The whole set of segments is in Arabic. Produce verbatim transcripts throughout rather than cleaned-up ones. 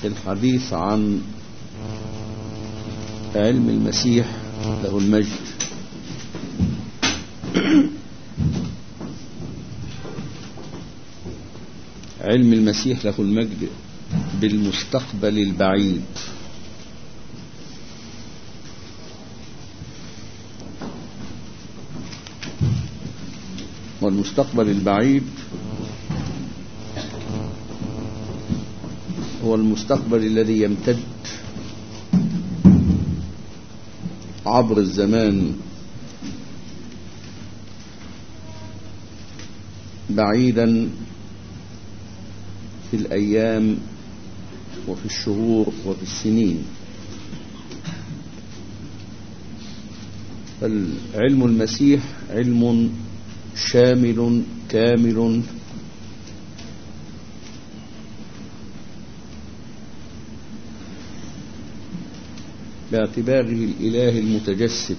الحديث عن علم المسيح له المجد. علم المسيح له المجد بالمستقبل البعيد. والمستقبل البعيد هو المستقبل الذي يمتد عبر الزمان بعيدا في الأيام وفي الشهور وفي السنين. فالعلم المسيح علم شامل كامل باعتباره الإله المتجسد،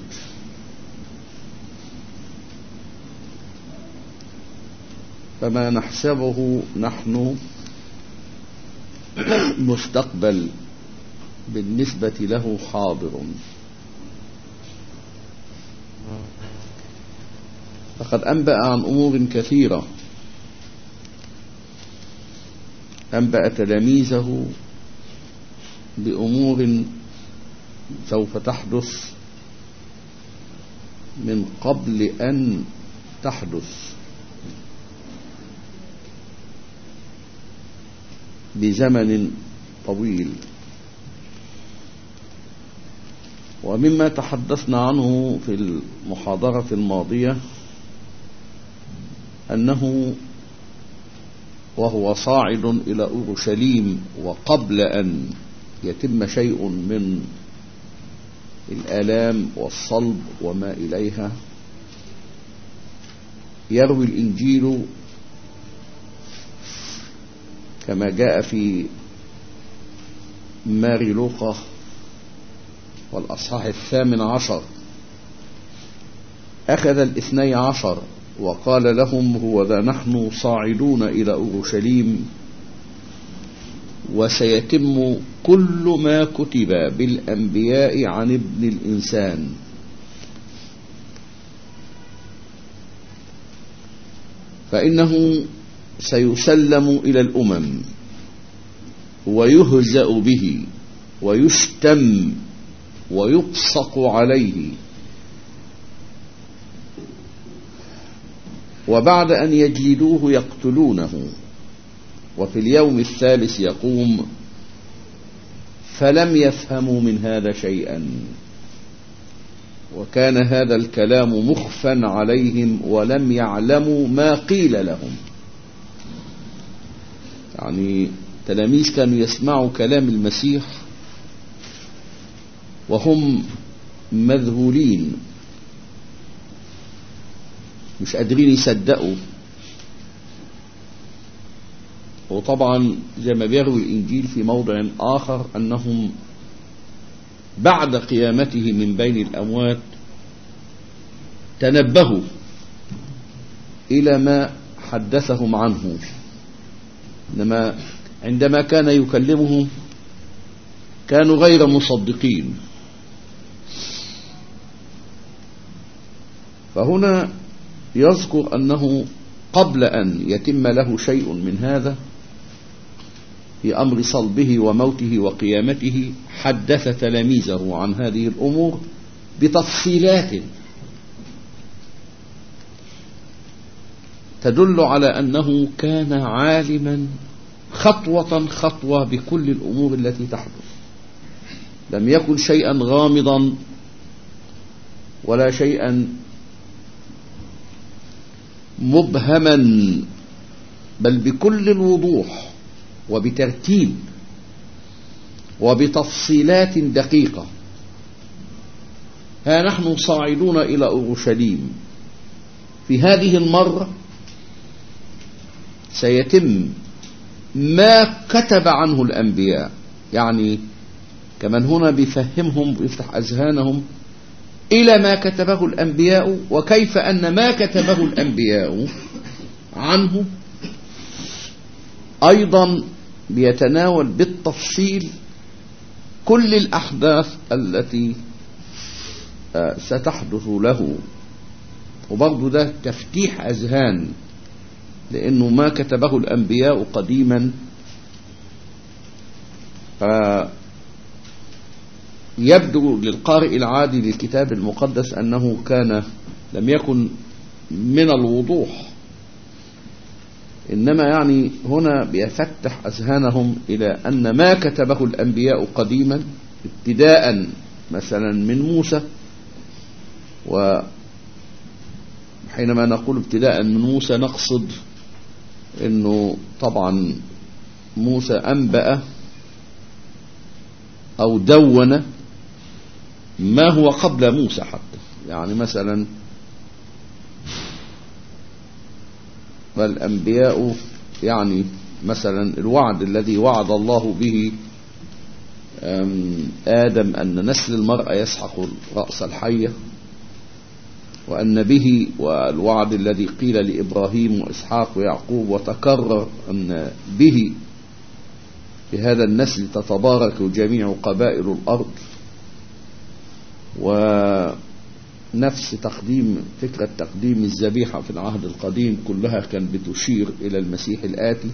فما نحسبه نحن مستقبل بالنسبة له حاضر. فقد أنبأ عن أمور كثيرة، أنبأ تلاميذه بأمور سوف تحدث من قبل أن تحدث بزمن طويل. ومما تحدثنا عنه في المحاضرة الماضية أنه وهو صاعد إلى أورشليم وقبل أن يتم شيء من الآلام والصلب وما إليها، يروي الإنجيل كما جاء في ماري لوقا والأصحاح الثامن عشر: أخذ الاثني عشر وقال لهم: هو ذا نحن صاعدون إلى أورشليم، وسيتم كل ما كتب بالأنبياء عن ابن الإنسان. فإنه سيسلم إلى الأمم ويهزأ به ويشتم ويبصق عليه، وبعد أن يجلدوه يقتلونه، وفي اليوم الثالث يقوم. فلم يفهموا من هذا شيئا، وكان هذا الكلام مخفى عليهم ولم يعلموا ما قيل لهم. يعني تلاميذ كانوا يسمعوا كلام المسيح وهم مذهولين، مش قادرين يصدقوا. وطبعا زي ما بيروي الإنجيل في موضع آخر أنهم بعد قيامته من بين الأموات تنبهوا إلى ما حدثهم عنه، إنما عندما كان يكلمهم كانوا غير مصدقين. فهنا يذكر أنه قبل أن يتم له شيء من هذا في أمر صلبه وموته وقيامته حدث تلاميذه عن هذه الأمور بتفصيلات تدل على أنه كان عالما خطوة خطوة بكل الأمور التي تحدث. لم يكن شيئا غامضا ولا شيئا مبهما، بل بكل الوضوح وبترتيب وبتفصيلات دقيقة. ها نحن صاعدون إلى أورشليم، في هذه المرة سيتم ما كتب عنه الأنبياء. يعني كمان هنا بيفهمهم ويفتح أذهانهم إلى ما كتبه الأنبياء، وكيف أن ما كتبه الأنبياء عنه أيضا بيتناول بالتفصيل كل الأحداث التي ستحدث له، وبرضه ده تفتيح أذهان، لأنه ما كتبه الأنبياء قديما يبدو للقارئ العادي للكتاب المقدس أنه كان لم يكن من الوضوح، إنما يعني هنا بيفتح أذهانهم إلى أن ما كتبه الأنبياء قديما ابتداء مثلا من موسى، وحينما نقول ابتداء من موسى نقصد أنه طبعا موسى أنبأ أو دون ما هو قبل موسى حتى، يعني مثلا والأنبياء يعني مثلا الوعد الذي وعد الله به آدم أن نسل المرأة يسحق رأس الحية، وأن به، والوعد الذي قيل لإبراهيم وإسحاق ويعقوب وتكرر أن به بهذا النسل تتبارك جميع قبائل الأرض، ونفس تقديم فكرة تقديم الذبيحة في العهد القديم كلها كان بتشير إلى المسيح الآتي.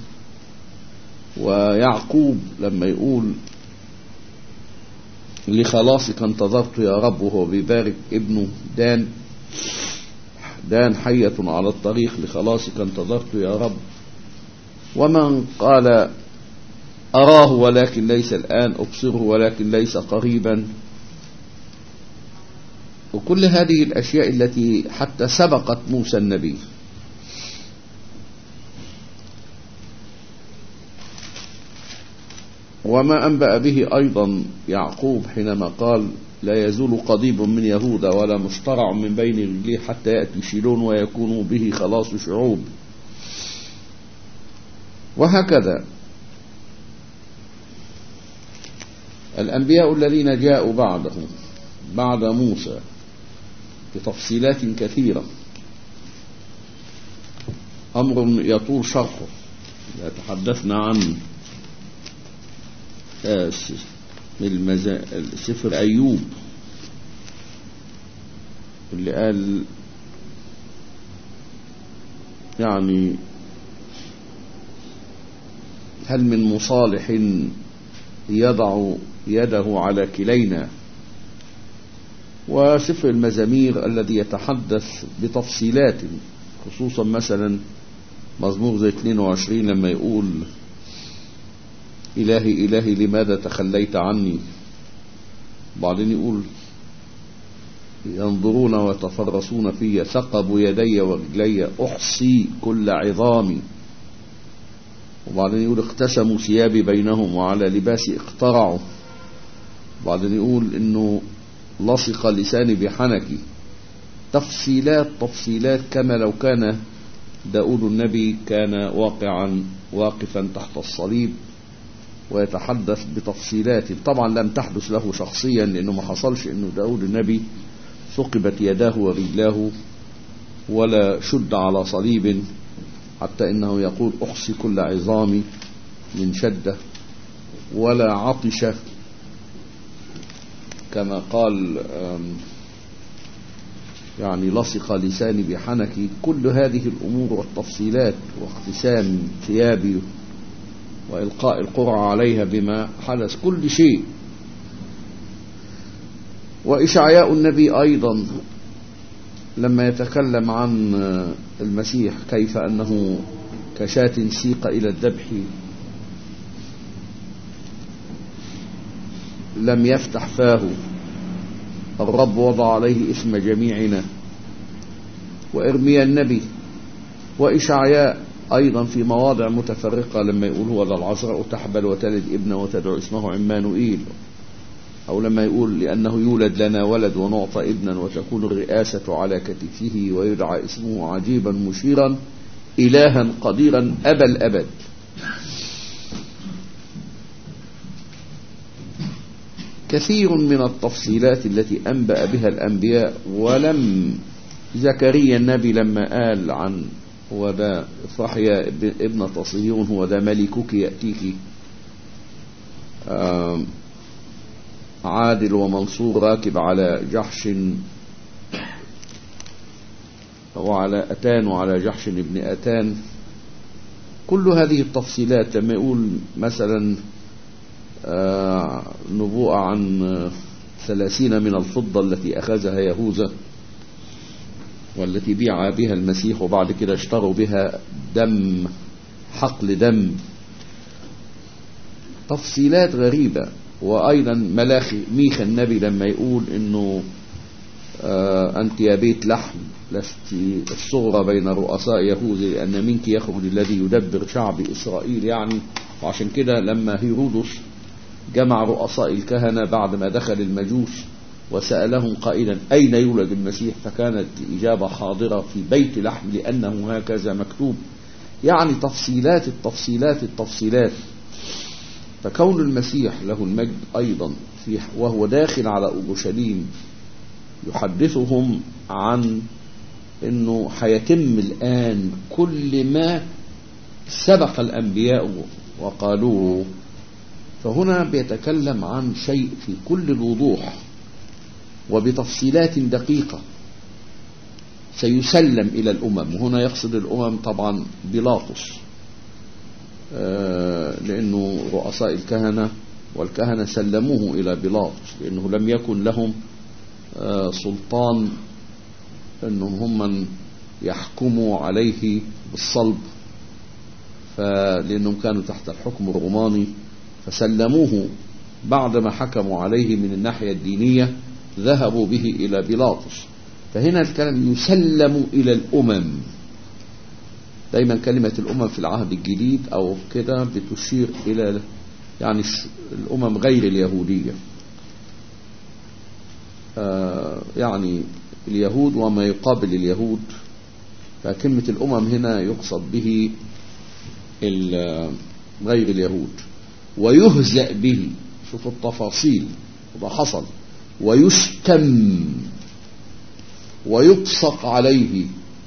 ويعقوب لما يقول لخلاصك انتظرت يا رب، وهو بيبارك ابنه دان، دان حية على الطريق لخلاصك انتظرت يا رب. ومن قال أراه ولكن ليس الآن، أبصره ولكن ليس قريبا، وكل هذه الأشياء التي حتى سبقت موسى النبي. وما أنبأ به أيضا يعقوب حينما قال لا يزول قضيب من يهوذا ولا مشترع من بين رجليه حتى يأتي شيلون ويكون به خلاص شعوب. وهكذا الأنبياء الذين جاءوا بعده بعد موسى بتفصيلات كثيرة، أمر يطول شرحه. يتحدثنا عن سفر أيوب اللي قال يعني هل من مصالح يضع يده على كلينا، وسفر المزامير الذي يتحدث بتفصيلات، خصوصا مثلا مزمور زي اثنين وعشرين لما يقول إلهي إلهي لماذا تخليت عني، بعدين يقول ينظرون ويتفرسون في ثقبوا يدي ورجلي أحصي كل عظامي، وبعدين يقول اقتسموا ثيابي بينهم وعلى لباسي اقترعوا، وبعدين يقول انه لصق لساني بحنكي. تفصيلات تفصيلات كما لو كان داود النبي كان واقعا واقفا تحت الصليب ويتحدث بتفصيلات. طبعا لم تحدث له شخصيا، لأنه ما حصلش أنه داود النبي ثقبت يداه ورجلاه ولا شد على صليب، حتى إنه يقول أحصي كل عظامي من شدة، ولا عطش كما قال يعني لصق لساني بحنكي. كل هذه الأمور والتفصيلات واقتسام ثيابي وإلقاء القرعة عليها بما حدث، كل شيء. وإشعياء النبي أيضا لما يتكلم عن المسيح كيف أنه كشاة سيق إلى الذبح لم يفتح فاه، الرب وضع عليه اسم جميعنا. وإرميا النبي وإشعياء أيضا في مواضع متفرقة لما يقول هو ذا العذراء تحبل وتلد ابنا وتدعو اسمه عمانوئيل، أو لما يقول لأنه يولد لنا ولد ونعطى ابنا وتكون الرئاسة على كتفه ويدعى اسمه عجيبا مشيرا إلها قديرا أبا الأبد. كثير من التفصيلات التي أنبأ بها الأنبياء. ولم زكريا النبي لما قال عن هو ذا افرحي ابنة صهيون هو ذا ملكك يأتيك عادل ومنصور راكب على جحش وعلى أتان وعلى جحش ابن أتان. كل هذه التفصيلات لما يقول مثلا نبوءة عن ثلاثين من الفضة التي أخذها يهوذا والتي بيع بها المسيح وبعد كده اشتروا بها دم، حقل دم، تفصيلات غريبة. وأيضا ملاخي ميخا النبي لما يقول إنه آه أنت يا بيت لحم لست الصغرى بين رؤساء يهوذا لأن منك يخرج الذي يدبر شعب إسرائيل يعني. وعشان كده لما هيرودس جمع رؤساء الكهنة بعد ما دخل المجوس وسألهم قائلا أين يولد المسيح، فكانت الإجابة حاضرة في بيت لحم لأنه هكذا مكتوب. يعني تفصيلات التفصيلات التفصيلات. فكون المسيح له المجد أيضا في وهو داخل على أورشليم يحدثهم عن أنه حيتم الآن كل ما سبق الأنبياء وقالوه. فهنا بيتكلم عن شيء في كل الوضوح وبتفصيلات دقيقة سيسلم إلى الأمم. وهنا يقصد الأمم طبعا بيلاطس، آه لأنه رؤساء الكهنة والكهنة سلموه إلى بيلاطس لأنه لم يكن لهم آه سلطان أنهم هم يحكموا عليه بالصلب، فلأنهم كانوا تحت الحكم الروماني فسلموه. بعدما حكموا عليه من الناحية الدينية ذهبوا به إلى بيلاطس. فهنا الكلام يسلم إلى الأمم. دايما كلمة الأمم في العهد الجديد أو كده بتشير إلى يعني الأمم غير اليهودية، آه يعني اليهود وما يقابل اليهود. فكلمة الأمم هنا يقصد به غير اليهود. ويهزأ به، شوفوا التفاصيل وده حصل، ويشتم ويبصق عليه،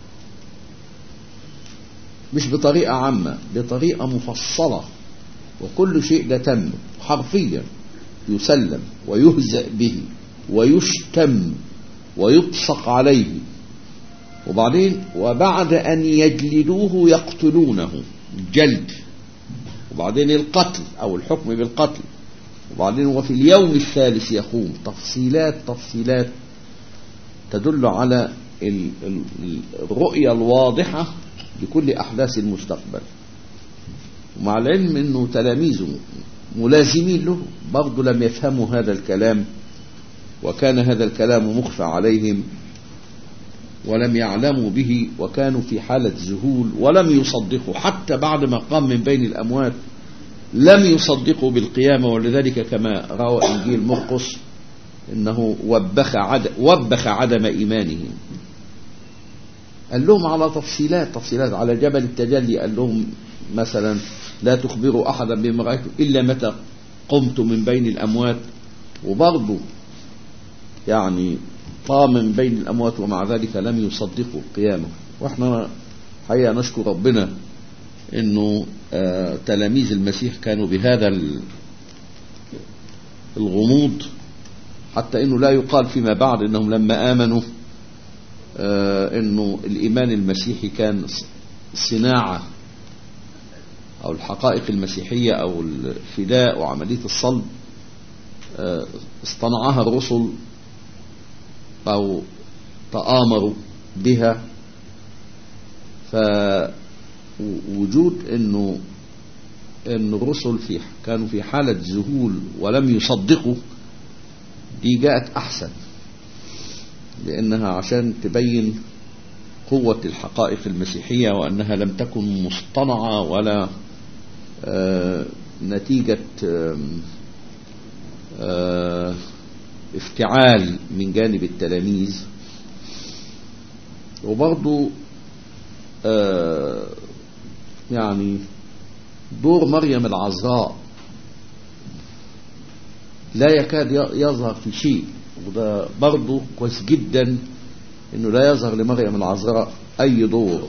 مش بطريقة عامة، بطريقة مفصلة، وكل شيء ده تم حرفيا. يسلم ويهزأ به ويشتم ويبصق عليه، وبعدين وبعد أن يجلدوه يقتلونه جلد، وبعدين القتل أو الحكم بالقتل، وبعدين وفي اليوم الثالث يقوم. تفصيلات تفصيلات تدل على الرؤية الواضحة لكل أحداث المستقبل. ومع العلم أنه تلاميذه ملازمين له برضو لم يفهموا هذا الكلام، وكان هذا الكلام مخفى عليهم ولم يعلموا به، وكانوا في حالة ذهول ولم يصدقوا حتى بعد ما قام من بين الأموات، لم يصدقوا بالقيامة. ولذلك كما روى إنجيل مرقس إنه وبخ عدم, وبخ عدم إيمانهم. قال لهم على تفصيلات تفصيلات على جبل التجلي، قال لهم مثلا لا تخبروا أحدا بما رأيتم إلا متى قمتم من بين الأموات. وبرضه يعني قام من بين الأموات ومع ذلك لم يصدقوا القيامة. وإحنا حقيقة نشكر ربنا إنه آه تلاميذ المسيح كانوا بهذا الغموض، حتى إنه لا يقال فيما بعد إنهم لما آمنوا آه إنه الإيمان المسيحي كان صناعة، أو الحقائق المسيحية أو الفداء وعملية الصلب آه اصطنعها الرسل أو تآمروا بها. فوجود إنه إن الرسل في كانوا في حالة ذهول ولم يصدقوا، دي جاءت أحسن، لأنها عشان تبين قوة الحقائق المسيحية وأنها لم تكن مصطنعة ولا آه نتيجة آه آه افتعال من جانب التلاميذ. وبرضو آه يعني دور مريم العذراء لا يكاد يظهر في شيء، وده برضو كويس جدا انه لا يظهر لمريم العذراء اي دور،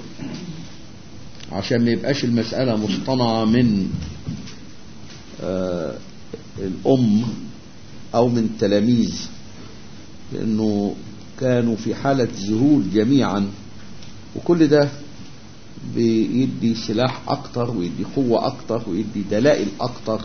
عشان ما يبقاش المسألة مصطنعة من آه الأم أو من التلاميذ، لأنه كانوا في حالة ذهول جميعا، وكل ده بيدي سلاح أكتر ويدي قوة أكتر ويدي دلائل أكتر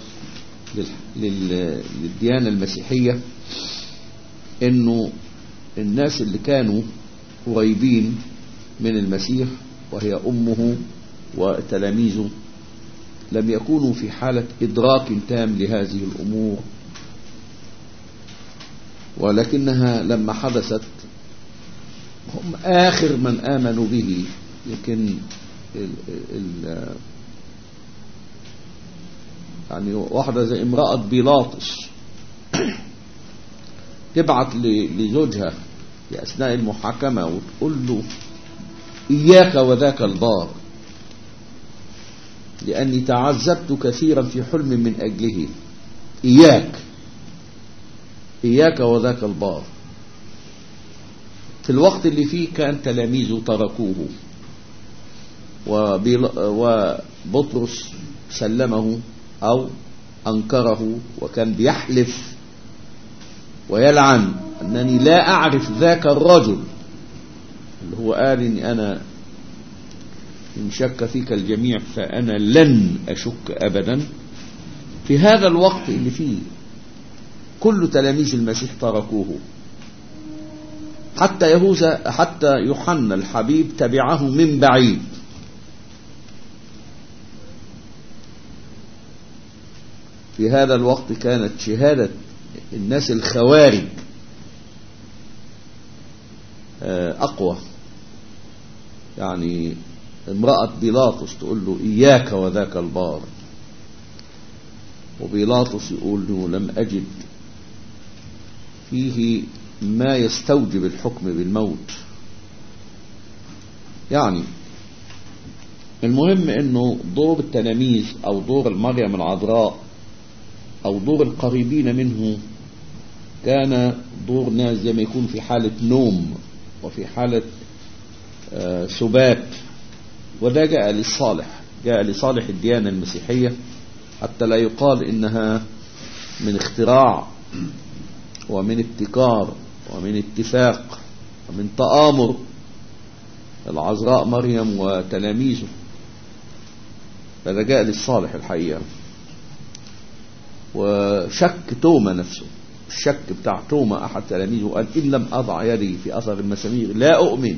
للديانة المسيحية، إنه الناس اللي كانوا قريبين من المسيح وهي أمه وتلاميذه لم يكونوا في حالة إدراك تام لهذه الأمور، ولكنها لما حدثت هم آخر من آمنوا به. لكن ال ال يعني واحدة زي امرأة بيلاطس تبعت لزوجها في أثناء المحاكمة وتقول له إياك وذاك البار، لأني تعذبت كثيرا في حلم من أجله. إياك إياك وذاك البار. في الوقت اللي فيه كان تلاميذه تركوه، وبطرس سلمه أو أنكره، وكان بيحلف ويلعن أنني لا أعرف ذاك الرجل، اللي هو قال إني أنا إن شك فيك الجميع فأنا لن أشك أبدا. في هذا الوقت اللي فيه كل تلاميذ المسيح تركوه، حتى يهوذا حتى يوحنا الحبيب تبعه من بعيد. في هذا الوقت كانت شهادة الناس الخوارج أقوى. يعني امرأة بيلاطس تقول له إياك وذاك البار، وبيلاطس يقول له لم أجد فيه ما يستوجب الحكم بالموت. يعني المهم انه دور التلاميذ او دور المريم العذراء او دور القريبين منه كان دور ناس زي ما يكون في حالة نوم وفي حالة آه سبات، وده جاء للصالح، جاء لصالح الديانة المسيحية، حتى لا يقال انها من اختراع ومن ابتكار ومن اتفاق ومن تآمر العذراء مريم وتلاميذه، فده جاء للصالح الحقيقة. وشك توما نفسه، الشك بتاع توما أحد تلاميذه قال إن لم أضع يدي في أثر المسامير لا أؤمن.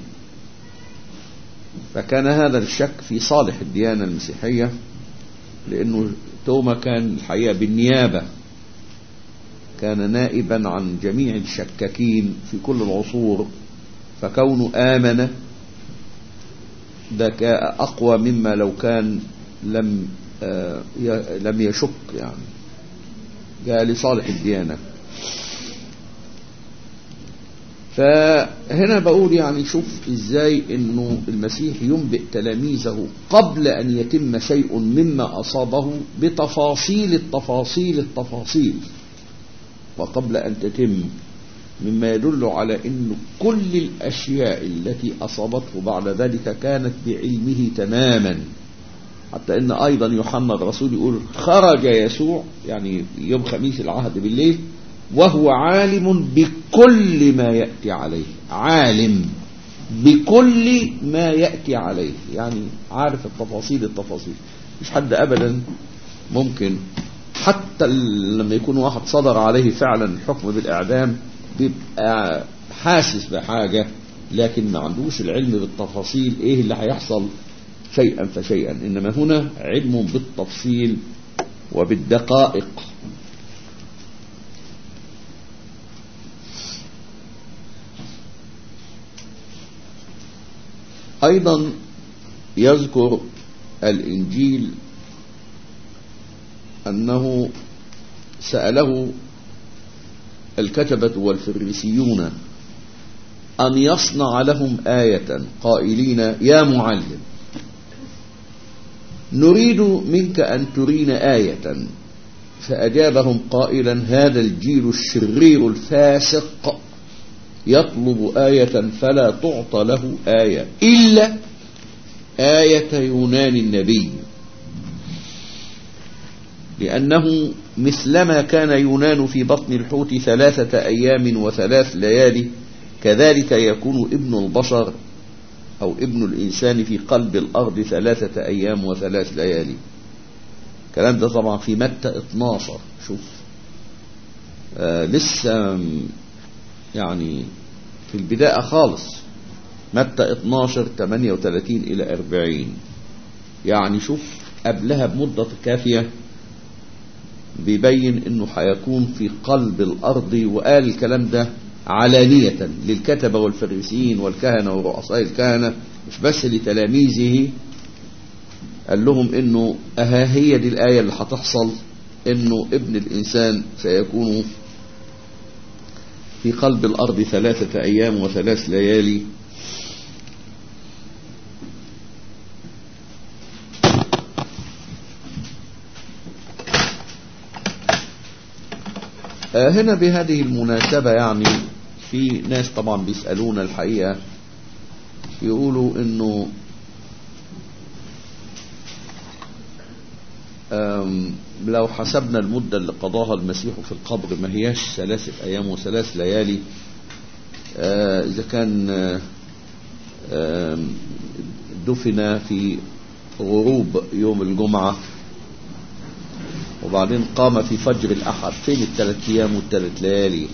فكان هذا الشك في صالح الديانة المسيحية، لأنه توما كان الحقيقة بالنيابة، كان نائبا عن جميع الشكاكين في كل العصور، فكونه آمن ده أقوى مما لو كان لم آه لم يشك. يعني جاء لصالح الديانة. فهنا بقول يعني شوف ازاي انه المسيح ينبئ تلاميذه قبل ان يتم شيء مما اصابه بتفاصيل التفاصيل التفاصيل وقبل ان تتم، مما يدل على ان كل الاشياء التي اصابته بعد ذلك كانت بعلمه تماما. حتى ان ايضا يوحنا الرسول يقول خرج يسوع يعني يوم خميس العهد بالليل وهو عالم بكل ما يأتي عليه، عالم بكل ما يأتي عليه، يعني عارف التفاصيل التفاصيل. مش حد أبدا ممكن حتى لما يكون واحد صدر عليه فعلا الحكم بالإعدام بيبقى حاسس بحاجة، لكن ما عندوش العلم بالتفاصيل ايه اللي هيحصل شيئا فشيئا. إنما هنا علم بالتفصيل وبالدقائق. أيضا يذكر الإنجيل أنه سأله الكتبة والفريسيون أن يصنع لهم آية قائلين يا معلم نريد منك أن ترينا آية، فأجابهم قائلا هذا الجيل الشرير الفاسق يطلب آية فلا تعطى له آية إلا آية يونان النبي، لأنه مثلما كان يونان في بطن الحوت ثلاثة أيام وثلاث ليالي كذلك يكون ابن البشر أو ابن الإنسان في قلب الأرض ثلاثة أيام وثلاث ليالي. الكلام ده طبعا في متى اثناشر. شوف آه لسه يعني في البداية خالص، متى اثناشر ثمانية وثلاثين إلى أربعين، يعني شوف قبلها بمدة كافية بيبين انه هيكون في قلب الارض. وقال الكلام ده علانية للكتبة والفريسيين والكهنة ورؤساء الكهنة، مش بس لتلاميذه. قال لهم انه اها هي دي الآية اللي هتحصل، انه ابن الانسان سيكون في قلب الارض ثلاثة ايام وثلاث ليالي. هنا بهذه المناسبة يعني في ناس طبعا بيسألون الحقيقة، يقولوا انه لو حسبنا المدة اللي قضاها المسيح في القبر ما هياش ثلاثة ايام وثلاث ليالي، اذا كان دفن في غروب يوم الجمعة وبعدين قام في فجر الأحد، فين الثلاث أيام والثلاث ليالي؟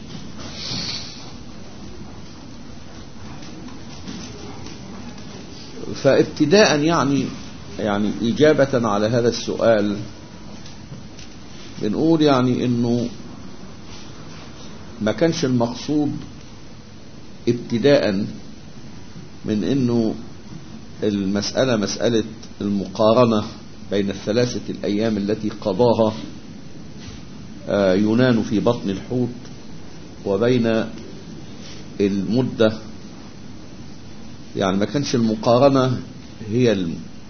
فابتداء يعني يعني إجابة على هذا السؤال بنقول يعني إنه ما كانش المقصود ابتداء من إنه المسألة مسألة المقارنة بين الثلاثة الأيام التي قضاها يونان في بطن الحوت وبين المدة، يعني ما كانش المقارنة هي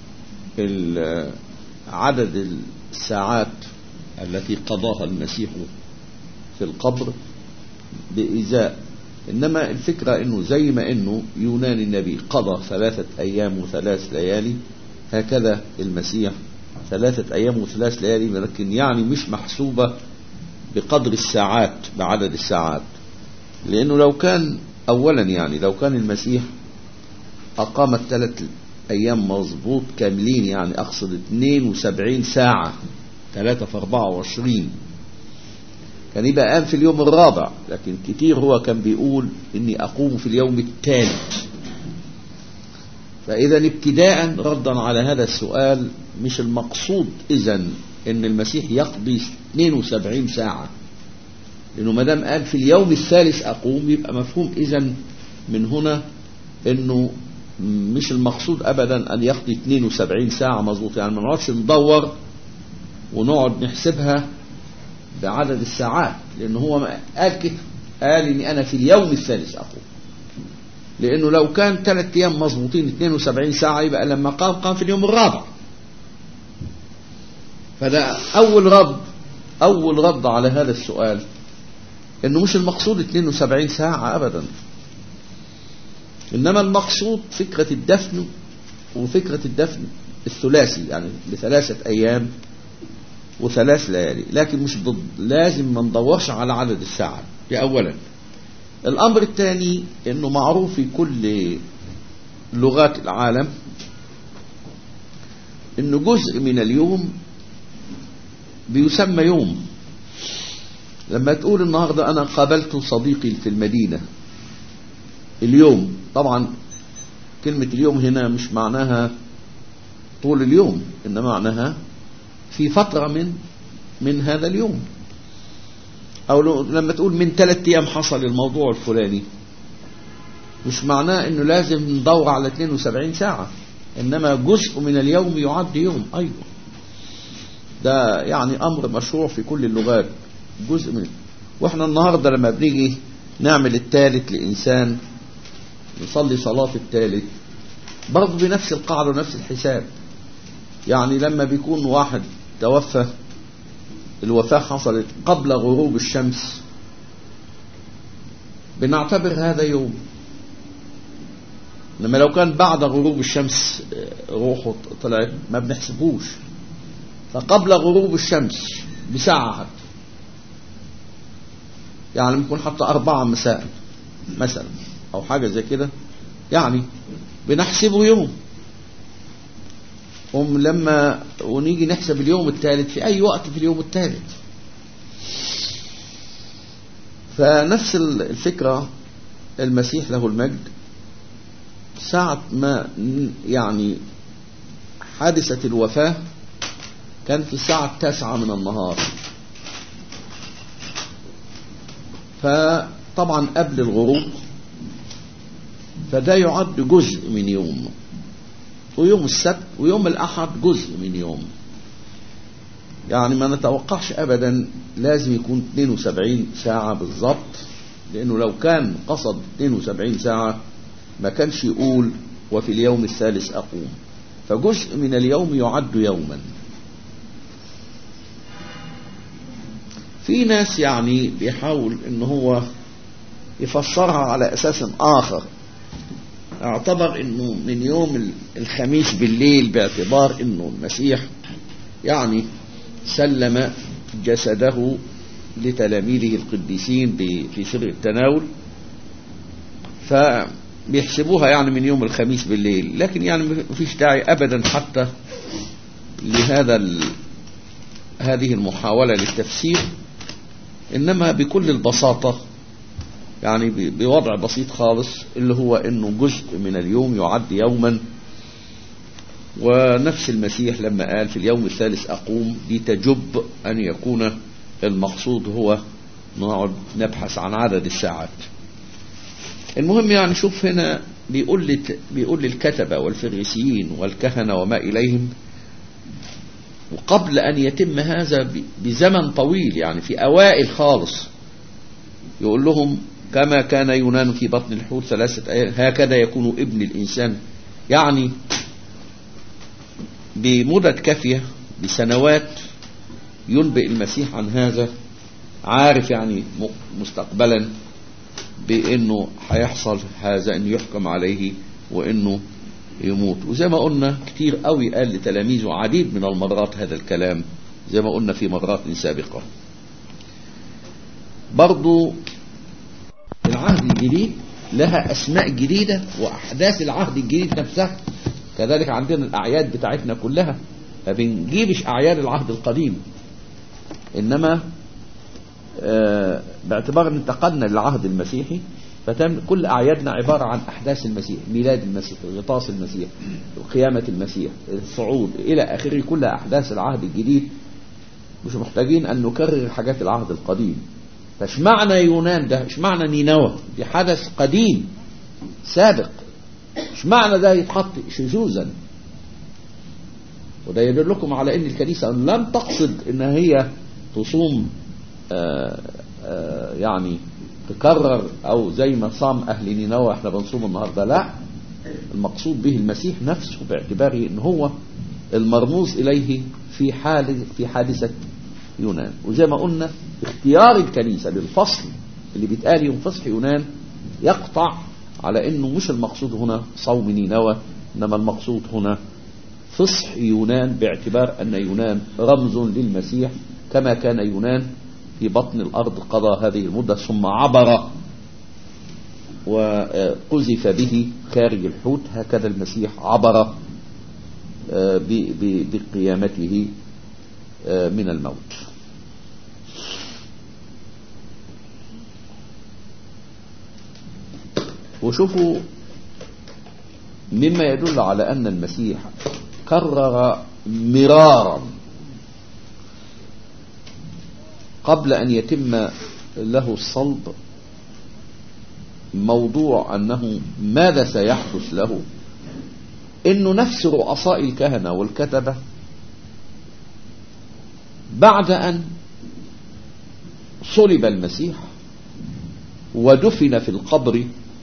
عدد الساعات التي قضاها المسيح في القبر بإزاء، إنما الفكرة إنه زي ما إنه يونان النبي قضى ثلاثة أيام وثلاث ليالي، هكذا المسيح ثلاثة أيام وثلاث ليالي، لكن يعني مش محسوبة بقدر الساعات بعدد الساعات. لأنه لو كان أولا يعني لو كان المسيح أقام الثلاث أيام مظبوط كاملين، يعني أقصد اثنين وسبعين ساعة، ثلاثة في أربعة وعشرين، كان يبقى قام في اليوم الرابع. لكن كتير هو كان بيقول إني أقوم في اليوم الثالث. فإذا ابتداء ردا على هذا السؤال، مش المقصود إذن إن المسيح يقضي اثنين وسبعين ساعة، لأنه ما دام قال في اليوم الثالث أقوم، يبقى مفهوم إذن من هنا إنه مش المقصود أبدا أن يقضي اثنين وسبعين ساعة مظبوط. يعني ما نقعدش ندور ونقعد نحسبها بعدد الساعات، لأنه هو قال كده، قال إني أنا في اليوم الثالث أقوم. لأنه لو كان ثلاث أيام مظبوطين اثنين وسبعين ساعة، يبقى لما قام قام في اليوم الرابع. فده أول رد أول رد على هذا السؤال، إنه مش المقصود اثنين وسبعين ساعة أبدا، إنما المقصود فكرة الدفن، وفكرة الدفن الثلاثي يعني لثلاثة أيام وثلاث ليالي. لكن مش ضد، لازم ما ندورش على عدد الساعات دي أولا. الأمر الثاني إنه معروف في كل لغات العالم إنه جزء من اليوم بيسمى يوم. لما تقول النهاردة أنا قابلت صديقي في المدينة، اليوم طبعا كلمة اليوم هنا مش معناها طول اليوم، إنما معناها في فترة من من هذا اليوم. أو لما تقول من ثلاثة أيام حصل الموضوع الفلاني، مش معناه إنه لازم ندور على اثنين وسبعين ساعة، إنما جزء من اليوم يعد يوم أيضا. ده يعني أمر مشروع في كل اللغات، جزء من. وإحنا النهاردة لما بنيجي نعمل الثالث لإنسان، نصلي صلاة الثالث برضه بنفس القاعدة ونفس الحساب. يعني لما بيكون واحد توفى، الوفاة حصلت قبل غروب الشمس، بنعتبر هذا يوم. لما لو كان بعد غروب الشمس روحه طلعت، ما بنحسبوش. فقبل غروب الشمس بساعة حتى، يعني ممكن حتى أربعة مساء مثلا أو حاجة زي كده، يعني بنحسبه يوم. ولما ونيجي نحسب اليوم الثالث في أي وقت في اليوم الثالث. فنفس الفكرة المسيح له المجد ساعة ما يعني حادثة الوفاة كان في الساعة التاسعة من النهار، فطبعا قبل الغروب، فده يعد جزء من يوم، ويوم السبت ويوم الأحد جزء من يوم. يعني ما نتوقعش أبدا لازم يكون اثنين وسبعين ساعة بالضبط، لأنه لو كان قصد اثنين وسبعين ساعة ما كانش يقول وفي اليوم الثالث أقوم. فجزء من اليوم يعد يوما. في ناس يعني بيحاول إن هو يفسرها على أساس آخر، اعتبر إنه من يوم الخميس بالليل، باعتبار إنه المسيح يعني سلم جسده لتلاميذه القديسين في سر التناول، فبيحسبوها يعني من يوم الخميس بالليل. لكن يعني مفيش داعي أبدا حتى لهذا ال... هذه المحاولة للتفسير، إنما بكل البساطة يعني بوضع بسيط خالص، اللي هو إنه جزء من اليوم يعد يوما. ونفس المسيح لما قال في اليوم الثالث أقوم، دي تجب أن يكون المقصود هو نقعد نبحث عن عدد الساعات. المهم يعني شوف هنا بيقول لي بيقول للكتبة والفريسيين والكهنة وما إليهم، وقبل أن يتم هذا بزمن طويل، يعني في أوائل خالص، يقول لهم كما كان يونان في بطن الحوت ثلاثة أيام هكذا يكون ابن الإنسان. يعني بمدة كافية، بسنوات ينبئ المسيح عن هذا، عارف يعني مستقبلا بأنه هيحصل هذا، أن يحكم عليه وأنه يموت. وزي ما قلنا كتير قوي قال لتلاميذه عديد من المرات هذا الكلام، زي ما قلنا في مرات سابقة. برضو العهد الجديد لها أسماء جديدة، وأحداث العهد الجديد نفسها كذلك. عندنا الأعياد بتاعتنا كلها ما بنجيبش أعياد العهد القديم، إنما آه باعتبار أن انتقلنا للعهد المسيحي، فتم كل أعيادنا عبارة عن أحداث المسيح، ميلاد المسيح، غطاس المسيح، قيامة المسيح، الصعود إلى آخره، كلها أحداث العهد الجديد. مش محتاجين أن نكرر حاجات العهد القديم. فاش معنى يونان ده؟ ايش معنى نينوى؟ دي حدث قديم سابق. ايش معنى ده يتحط شذوذا؟ وده يدلكم على ان الكنيسة لم تقصد ان هي تصوم آآ آآ يعني تكرر او زي ما صام اهل نينوى احنا بنصوم النهارده. لا، المقصود به المسيح نفسه، باعتباره ان هو المرموز اليه في حال في حادثة يونان. وزي ما قلنا اختيار الكنيسة للفصل اللي بيتقال يوم فصح يونان يقطع على انه مش المقصود هنا صوم نينوى، انما المقصود هنا فصح يونان، باعتبار ان يونان رمز للمسيح، كما كان يونان في بطن الارض قضى هذه المدة ثم عبر وقذف به خارج الحوت، هكذا المسيح عبر بقيامته من الموت. وشوفوا مما يدل على أن المسيح كرر مرارا قبل أن يتم له الصلب موضوع أنه ماذا سيحدث له، إنه نفس رؤساء الكهنة والكتبة بعد أن صلب المسيح ودفن في القبر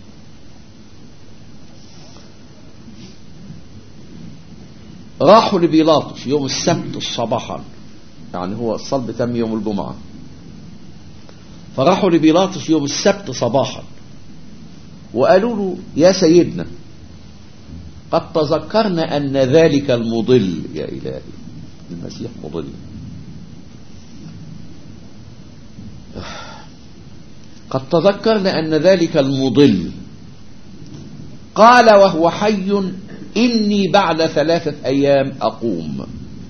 راحوا لبيلاطس يوم السبت صباحا، يعني هو الصلب تم يوم الجمعة، فراحوا لبيلاطس يوم السبت صباحا وقالوا له يا سيدنا قد تذكرنا أن ذلك المضل، يا إلهي المسيح مضل، قد تذكرنا أن ذلك المضل قال وهو حي إني بعد ثلاثة أيام أقوم،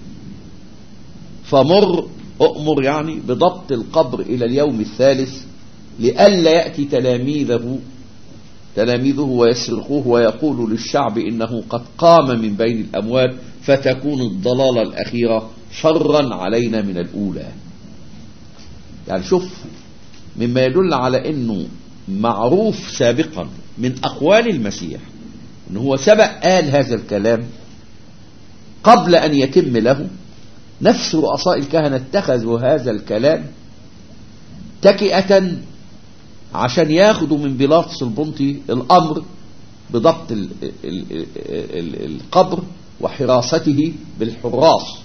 فمر أؤمر يعني بضبط القبر إلى اليوم الثالث لئلا يأتي تلاميذه تلاميذه ويسرقوه ويقول للشعب إنه قد قام من بين الأموات فتكون الضلالة الأخيرة شرا علينا من الأولى. يعني شوف، مما يدل على أنه معروف سابقا من أقوال المسيح أنه هو سبق قال هذا الكلام قبل أن يتم له. نفس رؤساء الكهنة اتخذوا هذا الكلام تكئة عشان ياخدوا من بيلاطس البنطي الأمر بضبط ال ال ال القبر وحراسته بالحراس.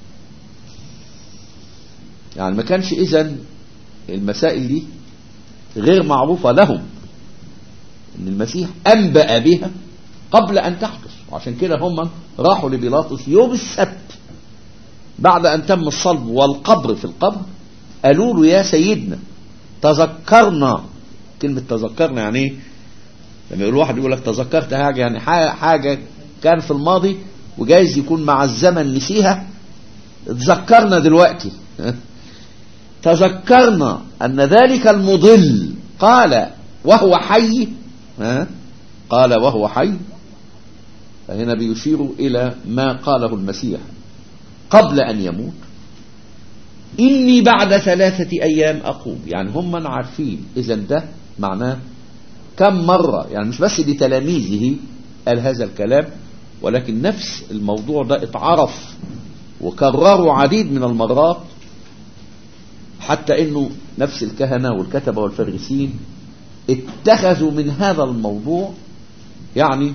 يعني ما كانش إذن المسائل دي غير معروفة لهم، إن المسيح أنبأ بها قبل أن تحدث، وعشان كده هم راحوا لبيلاطس يوم السبت بعد أن تم الصلب والقبر في القبر، قالوا له يا سيدنا تذكرنا. كلمة تذكرنا يعني ايه؟ لما يقول واحد يقول لك تذكرت حاجة، يعني حاجة كان في الماضي وجايز يكون مع الزمن نسيها، تذكرنا دلوقتي. تذكرنا أن ذلك المضل قال وهو حي، قال وهو حي، فهنا بيشير إلى ما قاله المسيح قبل أن يموت، إني بعد ثلاثة أيام أقوم. يعني هم من عارفين إذن ده معناه كم مرة، يعني مش بس لتلاميذه قال هذا الكلام، ولكن نفس الموضوع ده اتعرف وكرروا عديد من المرات، حتى إنه نفس الكهنة والكتبة والفريسين اتخذوا من هذا الموضوع يعني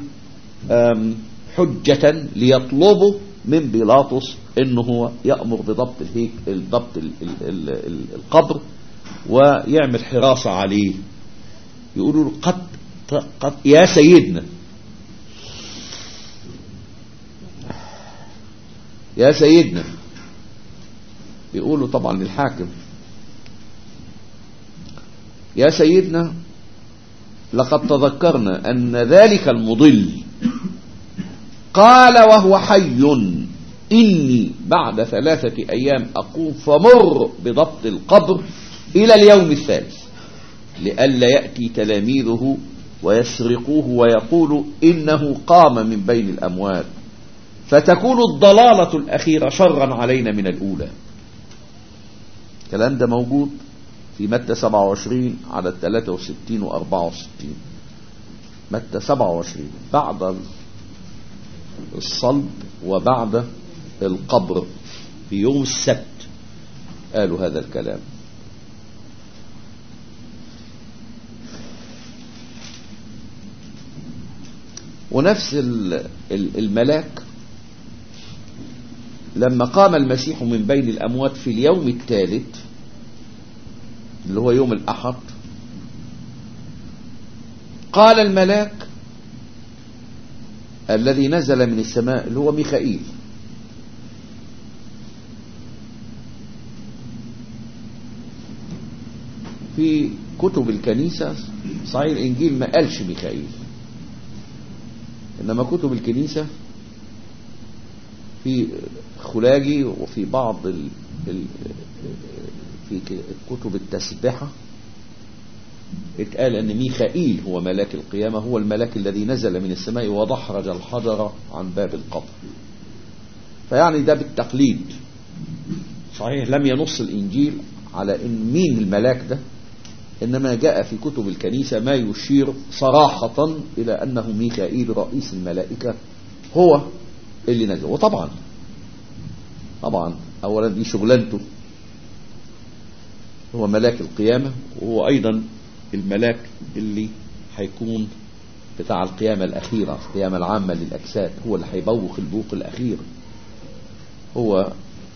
حجة ليطلبوا من بيلاطس انه هو يأمر بضبط الهيك ضبط القبر ويعمل حراسة عليه. يقولوا له قد قد يا سيدنا يا سيدنا يقولوا طبعا للحاكم يا سيدنا لقد تذكرنا أن ذلك المضل قال وهو حي إني بعد ثلاثة أيام أقوم، فمر بضبط القبر إلى اليوم الثالث لئلا يأتي تلاميذه ويسرقوه ويقولوا إنه قام من بين الأموات فتكون الضلالة الأخيرة شرا علينا من الأولى. الكلام ده موجود في متى سبعة وعشرين على ثلاثة وستين وأربعة وستين. متى سبعة وعشرين بعد الصلب وبعد القبر في يوم السبت قالوا هذا الكلام. ونفس الملاك لما قام المسيح من بين الأموات في اليوم الثالث اللي هو يوم الأحد، قال الملاك الذي نزل من السماء اللي هو ميخائيل في كتب الكنيسة، صحيح الإنجيل ما قالش ميخائيل، إنما كتب الكنيسة في خلاجي وفي بعض ال ال في كتب التسبحة اتقال أن ميخائيل هو ملاك القيامة، هو الملاك الذي نزل من السماء ودحرج الحجر عن باب القبر. فيعني ده بالتقليد، صحيح لم ينص الإنجيل على إن مين الملاك ده، إنما جاء في كتب الكنيسة ما يشير صراحة إلى أنه ميخائيل رئيس الملائكة هو اللي نزل. وطبعا طبعا أولا دي شغلانته، هو ملاك القيامة، وهو أيضا الملاك اللي هيكون بتاع القيامة الأخيرة، القيامة العامة للأجساد، هو اللي هيبوخ البوق الأخير، هو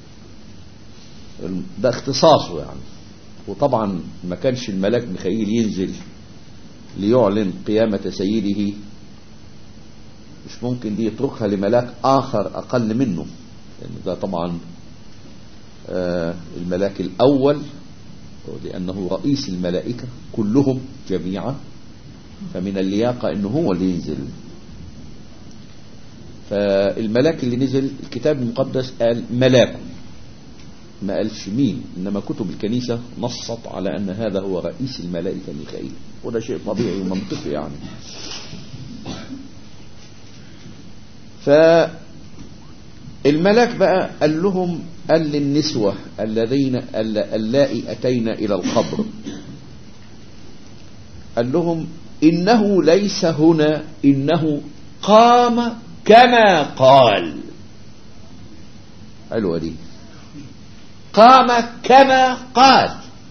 ده اختصاصه يعني. وطبعا ما كانش الملاك ميخائيل ينزل ليعلن قيامة سيده، مش ممكن دي يتركها لملاك آخر أقل منه، يعني ده طبعا آه الملاك الأول لأنه رئيس الملائكة كلهم جميعا، فمن اللياقة أنه هو اللي ينزل. فالملاك اللي نزل الكتاب المقدس قال ملاك، ما قالش مين، إنما كتب الكنيسة نصت على أن هذا هو رئيس الملائكة ميخائيل، وده شيء طبيعي ومنطقي يعني. فالملاك بقى قال لهم، قال للنسوة الذين اللائي أتينا إلى القبر، قال لهم إنه ليس هنا، إنه قام كما قال. حلوة دي، قام كما قال،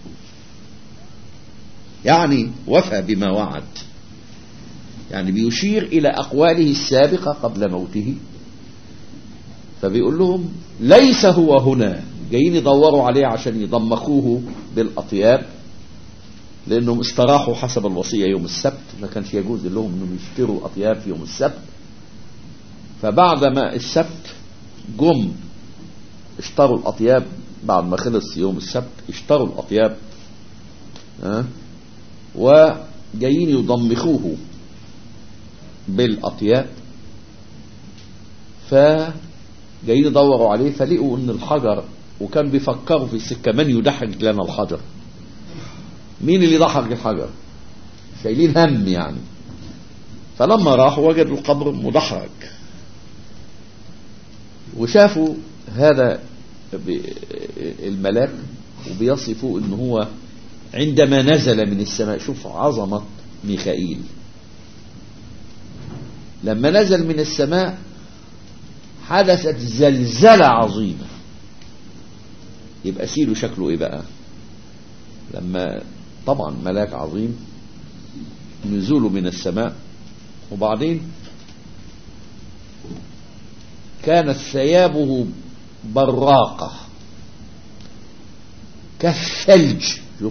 يعني وفى بما وعد، يعني بيشير إلى أقواله السابقة قبل موته. فبيقول لهم ليس هو هنا، جايين يدوروا عليه عشان يضمخوه بالأطياب، لأنهم استراحوا حسب الوصية يوم السبت، ما كانش يجوز لهم أنهم يشتروا أطياب في يوم السبت. فبعد ما السبت جم اشتروا الأطياب، بعد ما خلص يوم السبت اشتروا الأطياب، أه؟ وجايين يضمخوه بالأطياب. فجايين يدوروا عليه، فلقوا ان الحجر، وكان بيفكروا في السكة من يدحرج لنا الحجر، مين اللي ضحك الحجر، شايلين هم يعني. فلما راحوا وجدوا القبر مدحرج، وشافوا هذا الملاك وبيصفوا انه هو عندما نزل من السماء. شوف عظمة ميخائيل، لما نزل من السماء حدثت زلزلة عظيمة. يبقى سيله شكله ايه بقى؟ لما طبعا ملاك عظيم نزوله من السماء، وبعدين كانت ثيابه براقة كالثلج. شوف،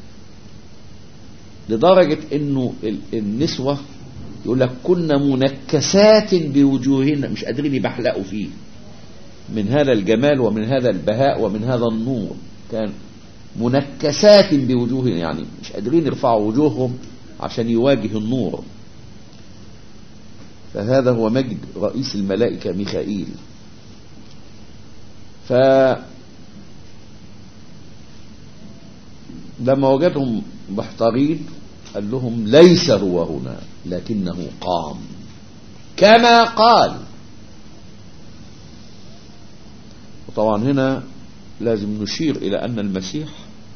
لدرجة انه النسوة يقول لك كنا منكسات بوجوهنا، مش قادرين يبحلقوا فيه من هذا الجمال ومن هذا البهاء ومن هذا النور. كان منكسات بوجوهنا، يعني مش قادرين يرفعوا وجوههم عشان يواجه النور. فهذا هو مجد رئيس الملائكة ميخائيل. فلما وجدهم محتارين قال لهم ليس هو هنا، لكنه قام كما قال. وطبعا هنا لازم نشير إلى أن المسيح